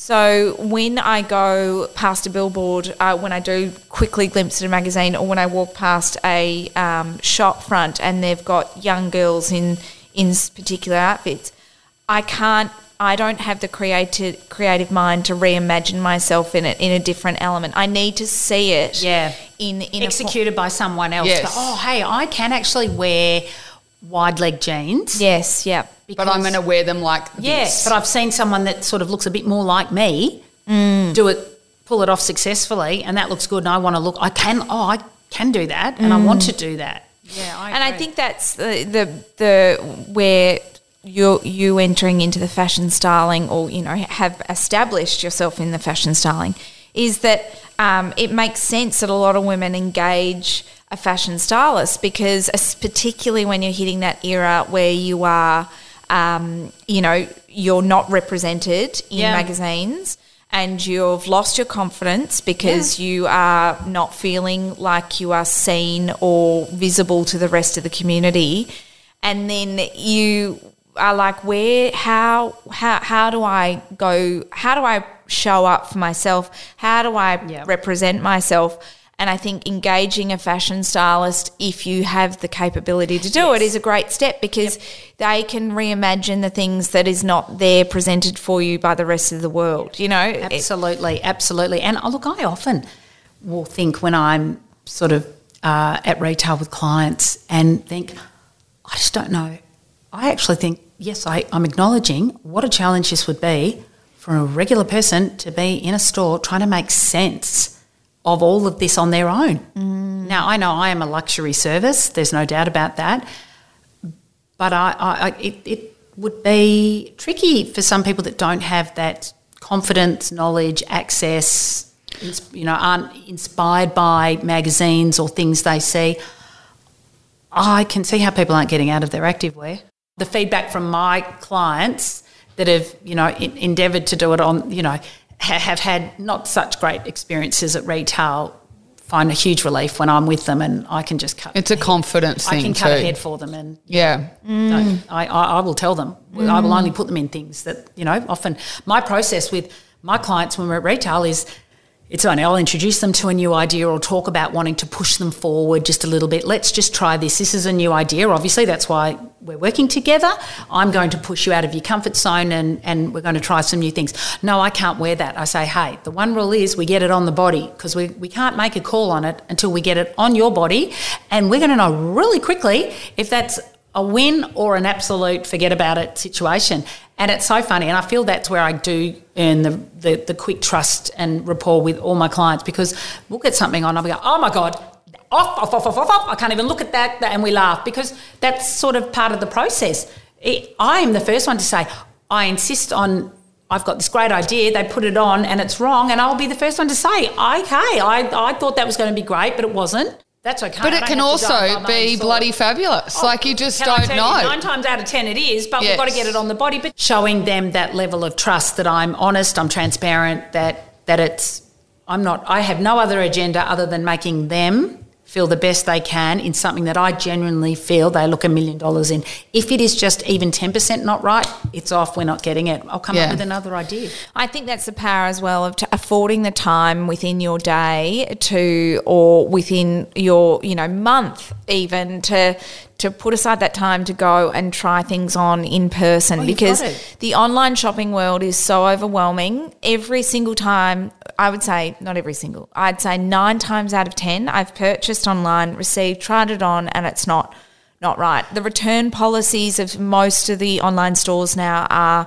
So when I go past a billboard, uh, when I do quickly glimpse at a magazine, or when I walk past a um, shop front and they've got young girls in in particular outfits, I can't. I don't have the creative creative mind to reimagine myself in it in a different element. I need to see it. Yeah. In in Executed by someone else. Yes. Go, oh, hey, I can actually wear wide leg jeans. A, yes. Yeah. but I'm going to wear them like Yes, this. but I've seen someone that sort of looks a bit more like me do it, pull it off successfully, and that looks good. And I want to look. I can. Oh, I can do that, and I want to do that. Yeah, I And I agree. think that's the the, the where you you entering into the fashion styling, or you know have established yourself in the fashion styling, is that um, it makes sense that a lot of women engage a fashion stylist, because as- particularly when you're hitting that era where you are, um, you know, you're not represented in Yeah. magazines. And you've lost your confidence because you are not feeling like you are seen or visible to the rest of the community. And then you are like, where, how, how, how do I go? How do I show up for myself? How do I Yeah. represent myself? And I think engaging a fashion stylist, if you have the capability to do it, is a great step, because they can reimagine the things that is not there presented for you by the rest of the world. You know, It- Absolutely, absolutely. And oh, look, I often will think when I'm sort of uh, at retail with clients and think, I just don't know. I actually think, yes, I, I'm acknowledging what a challenge this would be for a regular person to be in a store trying to make sense of all of this on their own. Mm. Now, I know I am a luxury service. There's no doubt about that. But I, I, I it, it would be tricky for some people that don't have that confidence, knowledge, access, ins- you know, aren't inspired by magazines or things they see. I can see how people aren't getting out of their activewear. The feedback from my clients that have, you know, in, endeavoured to do it on, you know, ha- have had not such great experiences at retail, find a huge relief when I'm with them and I can just cut. It's a confidence I thing can too. cut ahead for them, and Yeah. no, I, I, I will tell them. I will only put them in things that, you know, often my process with my clients when we're at retail is it's only I'll introduce them to a new idea or talk about wanting to push them forward just a little bit. Let's just try this. This is a new idea. Obviously, that's why we're working together. I'm going to push you out of your comfort zone and, and we're going to try some new things. No, I can't wear that. I say, hey, the one rule is we get it on the body, because we, we can't make a call on it until we get it on your body, and we're going to know really quickly if that's a win or an absolute forget about it situation. And it's so funny, and I feel that's where I do earn the, the, the quick trust and rapport with all my clients, because we'll get something on and I'll go, oh my God, off, off, off, off, off, off, I can't even look at that, that, and we laugh, because that's sort of part of the process. It, I am the first one to say, I insist on, I've got this great idea, they put it on and it's wrong, and I'll be the first one to say, okay, I, I thought that was going to be great, but it wasn't. That's okay. But I it don't can have to go also above be my own bloody sword. fabulous. Oh, like you just can I don't tell know. you, nine times out of ten it is, but Yes. we've got to get it on the body. But showing them that level of trust, that I'm honest, I'm transparent, that that it's, I'm not, I have no other agenda other than making them feel the best they can in something that I genuinely feel they look a million dollars in. If it is just even ten percent not right, it's off, we're not getting it. I'll come Yeah. up with another idea. I think that's the power as well of t- affording the time within your day to, or within your, you know, month even to to put aside that time to go and try things on in person, Oh, you've because got it. the online shopping world is so overwhelming. Every single time, I would say, not every single, I'd say nine times out of ten, I've purchased online, received, tried it on, and it's not not right. The return policies of most of the online stores now are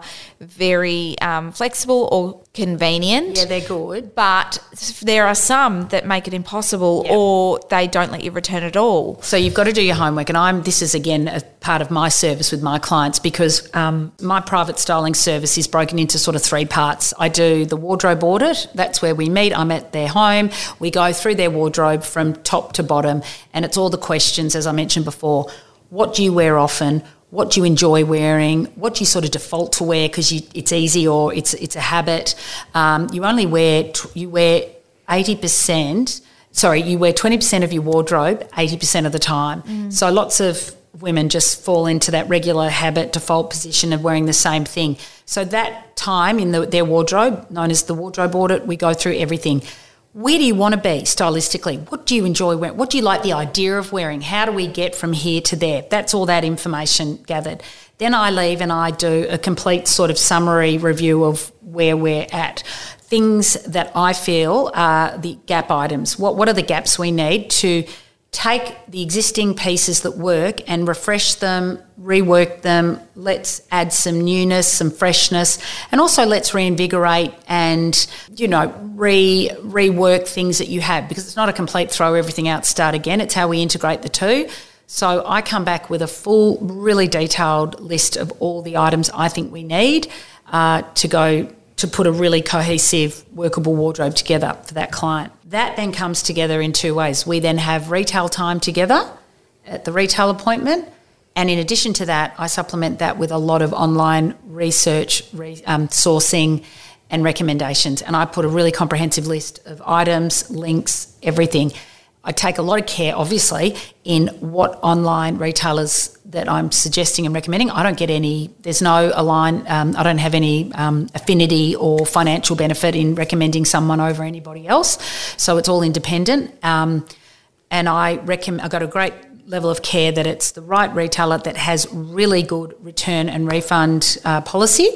very um, flexible or convenient. Yeah, they're good. But there are some that make it impossible, Yep. or they don't let you return at all. So you've got to do your homework, and I'm. This is again a part of my service with my clients, because um, my private styling service is broken into sort of three parts. I do the wardrobe audit. That's where we meet. I'm at their home. We go through their wardrobe from top to bottom, and it's all the questions, as I mentioned before. What do you wear often? What do you enjoy wearing? What do you sort of default to wear because it's easy or it's it's a habit? Um, you only wear you wear eighty percent. Sorry, you wear twenty percent of your wardrobe eighty percent of the time. Mm. So lots of women just fall into that regular habit default position of wearing the same thing. So that time in the, their wardrobe, known as the wardrobe audit, we go through everything. Where do you want to be stylistically? What do you enjoy wearing? What do you like the idea of wearing? How do we get from here to there? That's all that information gathered. Then I leave and I do a complete sort of summary review of where we're at. Things that I feel are the gap items. What, what are the gaps we need to take the existing pieces that work and refresh them, rework them, let's add some newness, some freshness, and also let's reinvigorate and, you know, re rework things that you have, because it's not a complete throw everything out, start again. It's how we integrate the two. So I come back with a full, really detailed list of all the items I think we need uh, to go to put a really cohesive, workable wardrobe together for that client. That then comes together in two ways. We then have retail time together at the retail appointment, and in addition to that, I supplement that with a lot of online research, re, um, sourcing and recommendations, and I put a really comprehensive list of items, links, everything. I take a lot of care, obviously, in what online retailers that I'm suggesting and recommending. I don't get any, there's no align, um, I don't have any um, affinity or financial benefit in recommending someone over anybody else. So it's all independent. Um, and I recommend, I've got a great level of care that it's the right retailer that has really good return and refund uh, policy.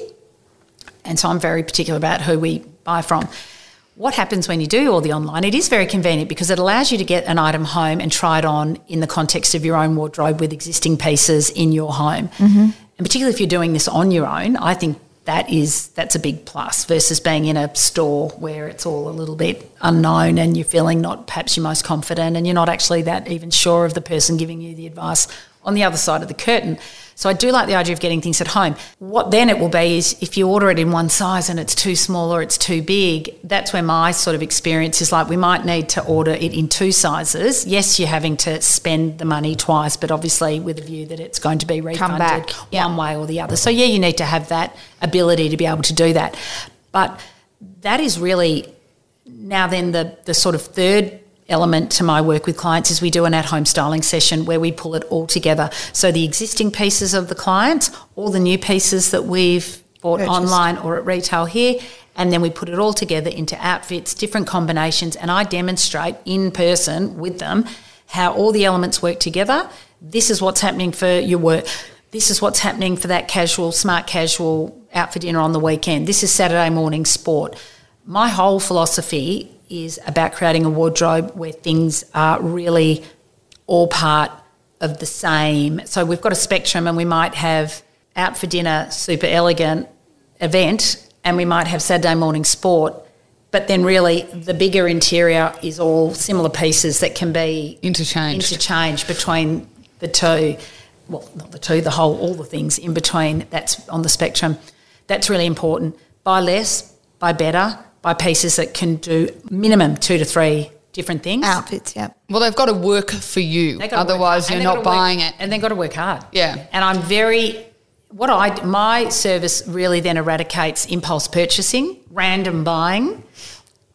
And so I'm very particular about who we buy from. What happens when you do all the online? It is very convenient because it allows you to get an item home and try it on in the context of your own wardrobe with existing pieces in your home. Mm-hmm. And particularly if you're doing this on your own, I think that is that's a big plus versus being in a store where it's all a little bit unknown and you're feeling not perhaps your most confident and you're not actually that even sure of the person giving you the advice on the other side of the curtain. So I do like the idea of getting things at home. What then it will be is if you order it in one size and it's too small or it's too big, that's where my sort of experience is like we might need to order it in two sizes. Yes, you're having to spend the money twice, but obviously with a view that it's going to be refunded back. Yep. one way or the other. So, yeah, you need to have that ability to be able to do that. But that is really now then the, the sort of third element to my work with clients is we do an at-home styling session where we pull it all together. So the existing pieces of the clients, all the new pieces that we've bought Purchased. online or at retail here, and then we put it all together into outfits, different combinations, and I demonstrate in person with them how all the elements work together. This is what's happening for your work. This is what's happening for that casual, smart casual out for dinner on the weekend. This is Saturday morning sport. My whole philosophy is about creating a wardrobe where things are really all part of the same. So we've got a spectrum and we might have out for dinner, super elegant event, and we might have Saturday morning sport, but then really the bigger interior is all similar pieces that can be Interchanged. interchanged between the two. Well, not the two, the whole, all the things in between. That's on the spectrum. That's really important. Buy less, buy better, buy pieces that can do minimum two to three different things. Outfits, yeah. Well, they've got to work for you. They gotta Otherwise, work hard. you're And not they've gotta buying work, it. and they've got to work hard. Yeah. And I'm very, what I, my service really then eradicates impulse purchasing, random buying.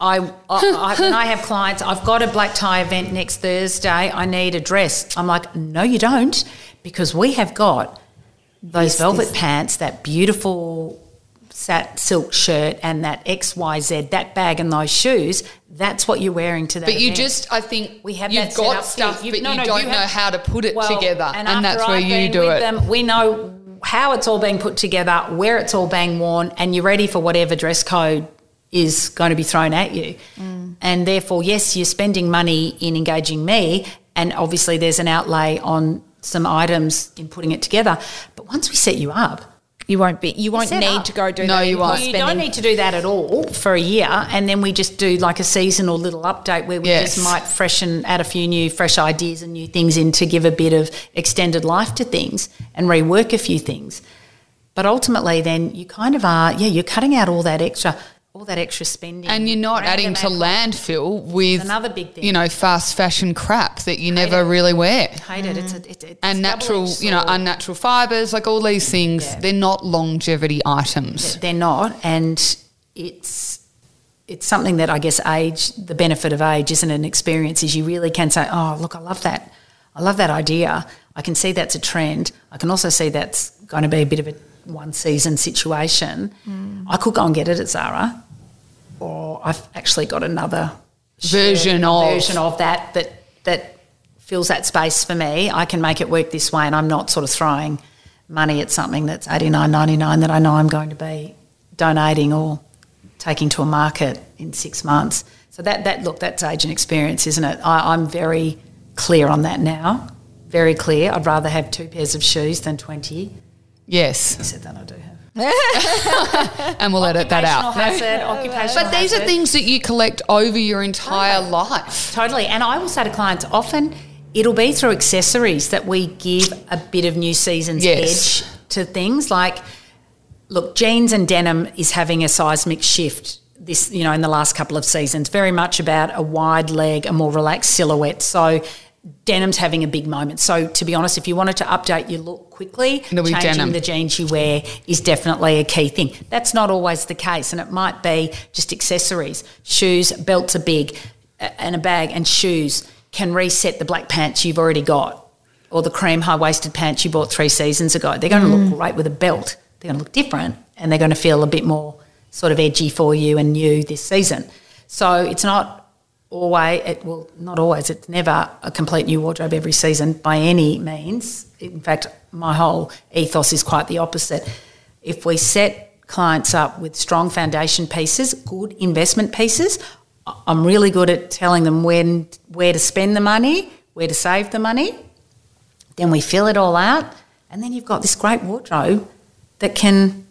I, I, I when I have clients, I've got a black tie event next Thursday. I need a dress. I'm like, no, you don't, because we have got those Yes, velvet this- pants, that beautiful sat silk shirt, and that X Y Z, that bag and those shoes. That's what you're wearing to that. But you event. just, I think, We have you've that set got up stuff, here. but You- no, you no, don't you know have- how to put it Well, together, and, and, that's after where I've you been do with it. them, we know how it's all being put together, where it's all being worn, and you're ready for whatever dress code is going to be thrown at you. Mm. And therefore, yes, you're spending money in engaging me, and obviously there's an outlay on some items in putting it together. But once we set you up, You won't be. You won't set need up. to go do No, that. you won't. you spending- don't need to do that at all for a year, and then we just do like a seasonal little update where we Yes. just might freshen, add a few new fresh ideas and new things in to give a bit of extended life to things and rework a few things. But ultimately then you kind of are, yeah, you're cutting out all that extra all that extra spending. And you're not Random adding to ad- landfill with another big thing. you know, fast fashion crap that you never it. really wear. Hate it. It's a, it's a And it's natural, double-edged you know, sword. unnatural fibres, like all these things, Yeah. they're not longevity items. They're not, and it's it's something that I guess age, the benefit of age, isn't an experience, is you really can say, oh, look, I love that. I love that idea. I can see that's a trend. I can also see that's going to be a bit of a one-season situation. Mm. I could go and get it at Zara, or I've actually got another Version shirt, of. version of that that that fills that space for me. I can make it work this way, and I'm not sort of throwing money at something that's eighty-nine ninety-nine that I know I'm going to be donating or taking to a market in six months. So that, that look, that's age and experience, isn't it? I, I'm very clear on that now, very clear. I'd rather have two pairs of shoes than twenty. Yes. I said that I do have. And we'll edit that Occupational out. hazard, occupational But these are hazard. things that you collect over your entire life. Totally. And I will say to clients, often it'll be through accessories that we give a bit of new season's Yes. edge to things. Like, look, jeans and denim is having a seismic shift this, you know, in the last couple of seasons, very much about a wide leg, a more relaxed silhouette. So denim's having a big moment. So to be honest, if you wanted to update your look quickly, It'll be changing denim. the jeans you wear is definitely a key thing. That's not always the case, and it might be just accessories. Shoes, belts are big, a- and a bag and shoes can reset the black pants you've already got, or the cream high-waisted pants you bought three seasons ago. They're going to look great with a belt. They're going to look different, and they're going to feel a bit more sort of edgy for you and new this season. So it's not always, it well, not always, it's never a complete new wardrobe every season by any means. In fact, my whole ethos is quite the opposite. If we set clients up with strong foundation pieces, good investment pieces, I- I'm really good at telling them when, where to spend the money, where to save the money. Then we fill it all out, and then you've got this great wardrobe that can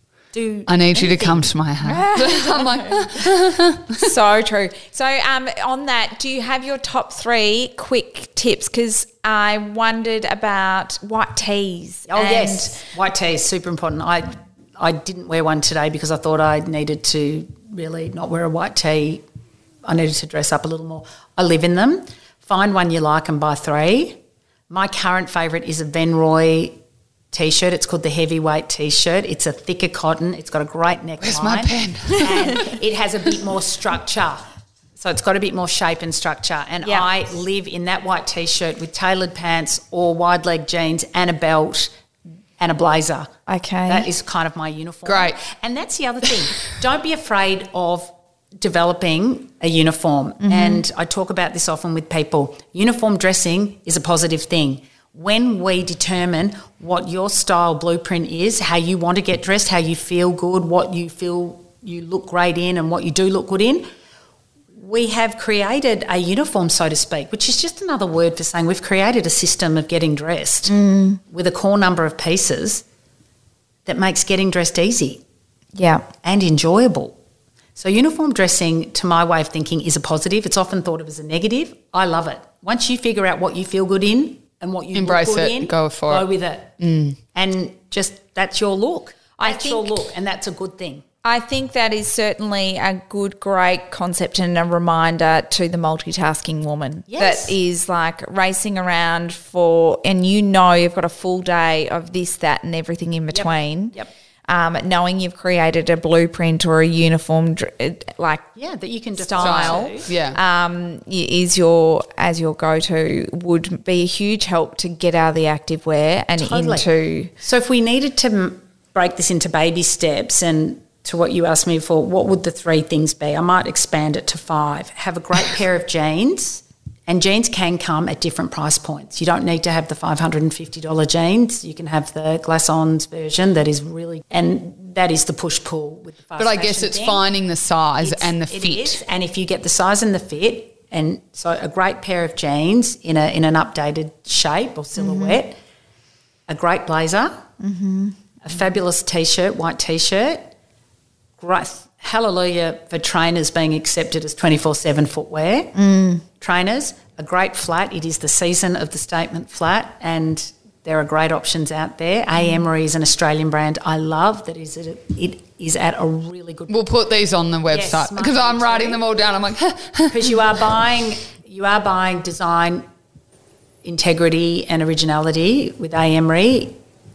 do I need you to anything. come to my house. I'm like, So true. So um, on that, do you have your top three quick tips? Because I wondered about white tees. Oh, and- yes. White tee is super important. I I didn't wear one today because I thought I needed to really not wear a white tee. I needed to dress up a little more. I live in them. Find one you like and buy three. My current favourite is a Venroy T-shirt. It's called the Heavyweight T-shirt. It's a thicker cotton. It's got a great neckline. Where's my pen? And it has a bit more structure. So it's got a bit more shape and structure. And Yeah. I live in that white T-shirt with tailored pants or wide leg jeans and a belt and a blazer. Okay. That is kind of my uniform. Great. And that's the other thing. Don't be afraid of developing a uniform. Mm-hmm. And I talk about this often with people. Uniform dressing is a positive thing. When we determine what your style blueprint is, how you want to get dressed, how you feel good, what you feel you look great in and what you do look good in, we have created a uniform, so to speak, which is just another word for saying we've created a system of getting dressed Mm. with a core number of pieces that makes getting dressed easy Yeah. and enjoyable. So uniform dressing, to my way of thinking, is a positive. It's often thought of as a negative. I love it. Once you figure out what you feel good in and what you Embrace look good it, in, go for go it. with it. And just that's your look. I That's your think- look, and that's a good thing. I think that is certainly a good, great concept and a reminder to the multitasking woman Yes. that is like racing around for, and you know you've got a full day of this, that, and everything in between. Yep. um, knowing you've created a blueprint or a uniform, like yeah, that you can style, define to. Yeah. um, is your as your go-to would be a huge help to get out of the activewear and Totally. into. So if we needed to m- break this into baby steps and to what you asked me for, what would the three things be? I might expand it to five. Have a great pair of jeans, and jeans can come at different price points. You don't need to have the five hundred fifty dollars jeans. You can have the Glassons version that is really, and that is the push-pull with the fast But I guess fashion it's thing. finding the size It's- and the it fit. is, and if you get the size and the fit, and so a great pair of jeans in a in an updated shape or silhouette, mm-hmm. a great blazer, mm-hmm. a fabulous t-shirt, white t-shirt, great hallelujah for trainers being accepted as twenty-four seven footwear. Mm. Trainers, a great flat. It is the season of the statement flat, and there are great options out there. A. Emery is an Australian brand I love that is at a, it is at a really good. We'll put these on the website because Mark, I'm me writing too. them all down. I'm like, because you are buying you are buying design integrity and originality with A. Emery.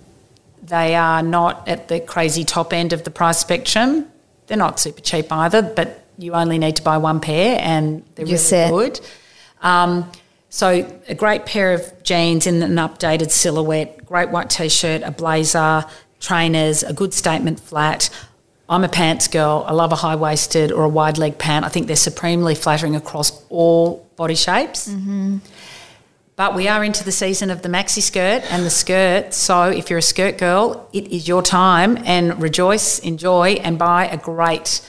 They are not at the crazy top end of the price spectrum. They're not super cheap either, but you only need to buy one pair and they're You're really set. good. Um, so a great pair of jeans in an updated silhouette, great white t-shirt, a blazer, trainers, a good statement flat. I'm a pants girl. I love a high-waisted or a wide-leg pant. I think they're supremely flattering across all body shapes. Mm-hmm. But we are into the season of the maxi skirt and the skirt. So if you're a skirt girl, it is your time, and rejoice, enjoy, and buy a great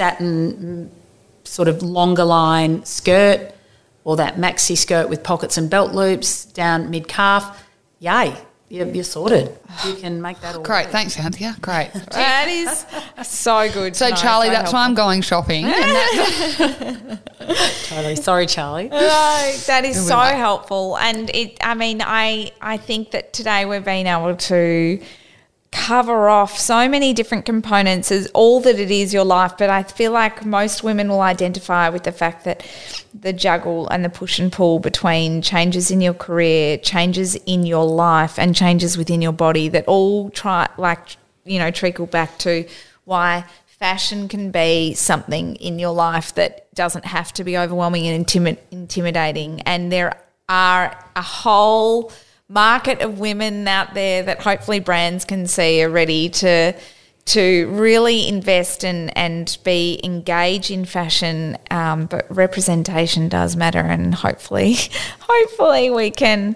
satin sort of longer line skirt or that maxi skirt with pockets and belt loops down mid-calf. Yay, you're, you're sorted. You can make that all great, work. thanks, Anthea. Great. That is so good. So, to know, Charlie, so that's why I'm helpful. going shopping. And that, Totally. Sorry, Charlie. No, that is Who so would like- helpful, and it. I mean, I I think that today we've been able to cover off so many different components as all that it is your life. But I feel like most women will identify with the fact that the juggle and the push and pull between changes in your career, changes in your life, and changes within your body that all try like you know trickle back to why fashion can be something in your life that doesn't have to be overwhelming and intimi- intimidating. And there are a whole market of women out there that hopefully brands can see are ready to to really invest and, and be engaged in fashion. Um, but representation does matter, and hopefully, hopefully we can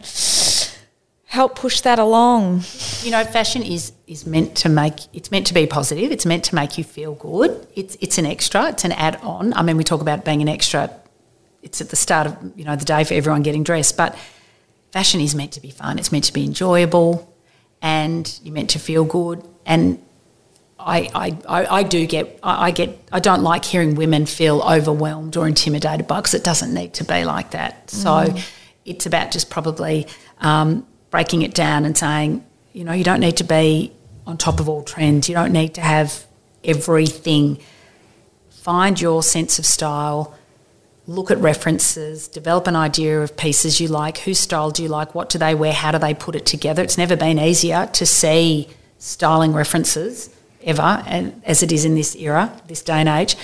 help push that along. You know, fashion is is meant to make it's meant to be positive. It's meant to make you feel good. It's it's an extra. It's an add on. I mean, we talk about being an extra. It's at the start of you know the day for everyone getting dressed, but fashion is meant to be fun. It's meant to be enjoyable, and you're meant to feel good. And I I, I, I do get I, I get I don't like hearing women feel overwhelmed or intimidated by it, because it doesn't need to be like that. So mm. it's about just probably. Um, breaking it down and saying, you know, you don't need to be on top of all trends. You don't need to have everything. Find your sense of style, look at references, develop an idea of pieces you like, whose style do you like, what do they wear, how do they put it together. It's never been easier to see styling references ever, and as it is in this era, this day and age.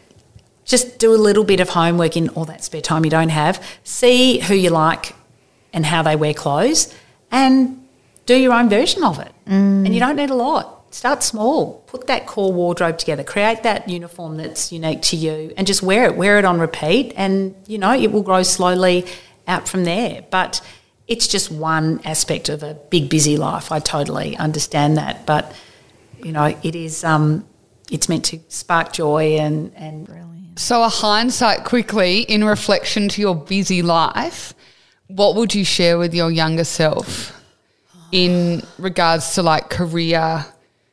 Just do a little bit of homework in all that spare time you don't have. See who you like and how they wear clothes, and do your own version of it. Mm. And you don't need a lot. Start small. Put that core wardrobe together. Create that uniform that's unique to you and just wear it. Wear it on repeat, and, you know, it will grow slowly out from there. But it's just one aspect of a big, busy life. I totally understand that. But, you know, it is um, it's meant to spark joy and, and brilliant. So a hindsight quickly in reflection to your busy life, what would you share with your younger self in regards to like career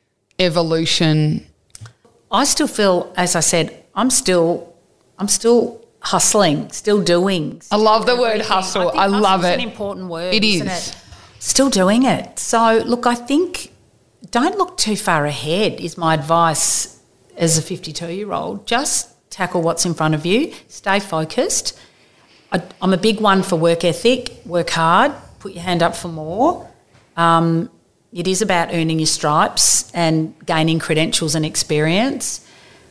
evolution? I still feel, as I said, I'm still, I'm still hustling, still doing. I love the word hustle. I, think I love hustle's it. an important word. It isn't is. It? Still doing it. So look, I think don't look too far ahead is my advice as a fifty-two-year-old. Just tackle what's in front of you. Stay focused. I, I'm a big one for work ethic. Work hard. Put your hand up for more. Um, it is about earning your stripes and gaining credentials and experience.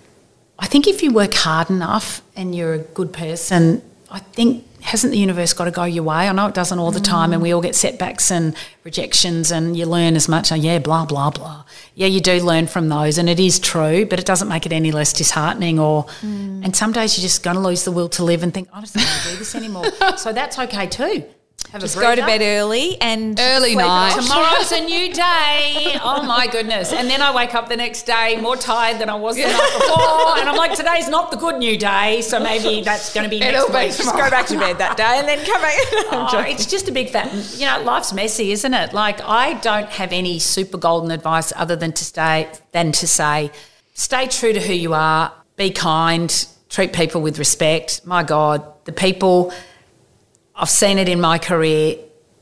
I think if you work hard enough and you're a good person, I think, hasn't the universe got to go your way? I know it doesn't all the time, and we all get setbacks and rejections, and you learn as much. Oh, yeah, blah, blah, blah. Yeah, you do learn from those, and it is true, but it doesn't make it any less disheartening. Or, mm. And some days you're just going to lose the will to live and think, I just don't want to do this anymore. So that's okay too. Have Just go to bed early and early night. Tomorrow's a new day. Oh my goodness! And then I wake up the next day more tired than I was the night before, and I'm like, today's not the good new day, so maybe that's going to be next week. Just go back to bed that day and then come back. Oh, it's just a big fat. You know, life's messy, isn't it? Like, I don't have any super golden advice other than to stay than to say, stay true to who you are. Be kind. Treat people with respect. My God, the people. I've seen it in my career.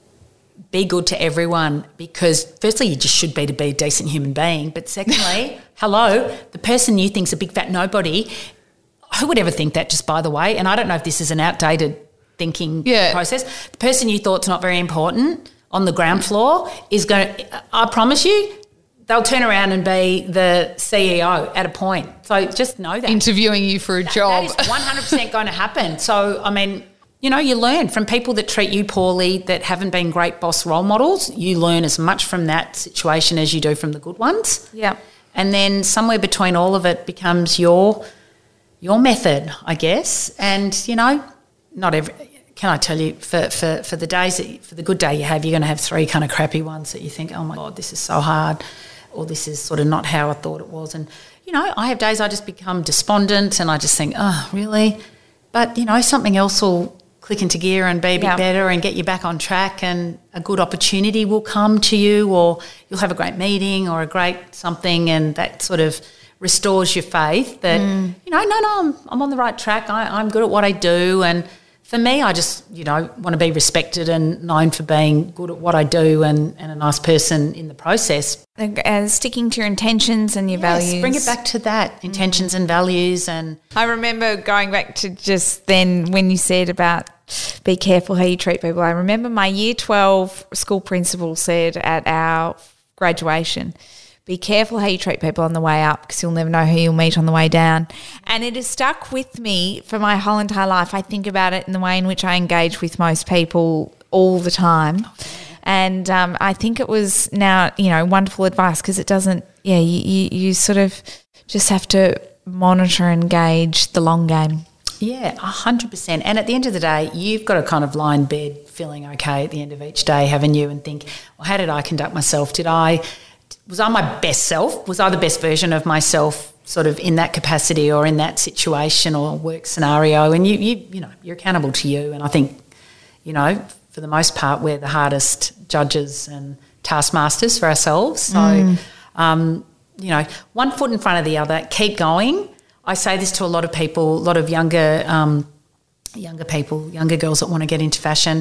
Be good to everyone, because firstly, you just should be to be a decent human being. But secondly, hello, the person you think's a big fat nobody, who would ever think that, just by the way? And I don't know if this is an outdated thinking yeah. process. The person you thought's not very important on the ground floor is going to, I promise you, they'll turn around and be the C E O at a point. So just know that. Interviewing you for a that, job. That is one hundred percent going to happen. So, I mean, you know, you learn from people that treat you poorly, that haven't been great boss role models. You learn as much from that situation as you do from the good ones. Yeah. And then somewhere between all of it becomes your your method, I guess. And, you know, not every can I tell you, for, for, for the days that, for the good day you have, you're going to have three kind of crappy ones that you think, oh my God, this is so hard, or this is sort of not how I thought it was. And, you know, I have days I just become despondent and I just think, oh, really? But, you know, something else will click into gear and be a bit yeah. better and get you back on track, and a good opportunity will come to you, or you'll have a great meeting or a great something, and that sort of restores your faith that, mm. you know, no, no, I'm, I'm on the right track. I, I'm good at what I do. And for me, I just, you know, want to be respected and known for being good at what I do, and, and a nice person in the process. Uh, sticking to your intentions and your yes, values. Bring it back to that, intentions mm. and values. And I remember going back to just then when you said about be careful how you treat people. I remember my year twelve school principal said at our graduation, be careful how you treat people on the way up, because you'll never know who you'll meet on the way down. And it has stuck with me for my whole entire life. I think about it in the way in which I engage with most people all the time. Okay. And um, I think it was now, you know, wonderful advice, because it doesn't, yeah, you, you, you sort of just have to monitor and gauge the long game. Yeah, one hundred percent. And at the end of the day, you've got to kind of lie in bed feeling okay at the end of each day, haven't you, and think, well, how did I conduct myself? Did I, was I my best self? Was I the best version of myself sort of in that capacity or in that situation or work scenario? And you, you, you know, you're accountable to you. And I think, you know, for the most part, we're the hardest judges and taskmasters for ourselves. So, mm. um, you know, one foot in front of the other, keep going. I say this to a lot of people, a lot of younger um, younger people, younger girls that want to get into fashion.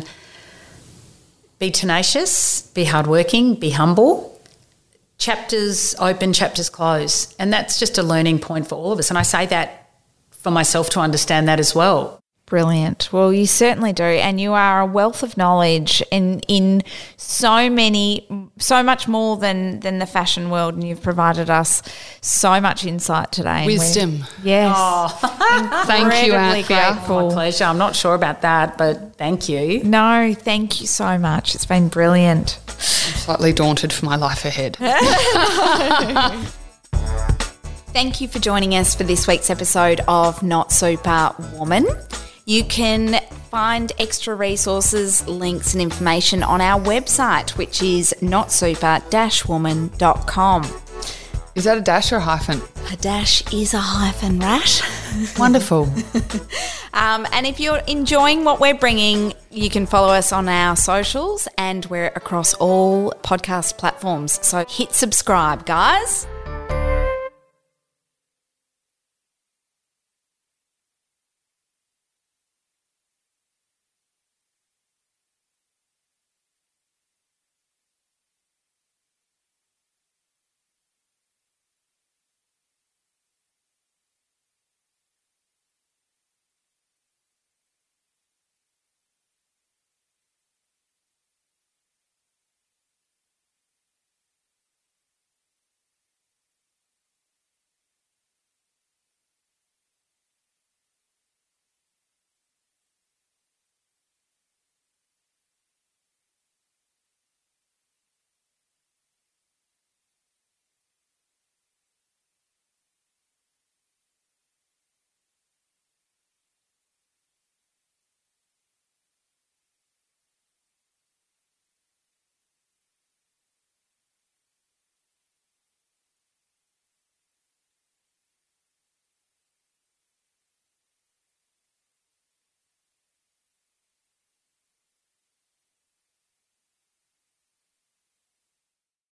Be tenacious, be hardworking, be humble. Chapters open, chapters close. And that's just a learning point for all of us. And I say that for myself to understand that as well. Brilliant. Well, you certainly do, and you are a wealth of knowledge in in so many, so much more than than the fashion world, and you've provided us so much insight today. Wisdom. Yes. Oh, thank you, Anthea. My pleasure. I'm not sure about that, but thank you. No, thank you so much. It's been brilliant. I'm slightly daunted for my life ahead. Thank you for joining us for this week's episode of Not Super Woman. You can find extra resources, links and information on our website, which is not super dash woman dot com. Is that a dash or a hyphen? A dash is a hyphen, right? Wonderful. um, and if you're enjoying what we're bringing, you can follow us on our socials, and we're across all podcast platforms. So hit subscribe, guys.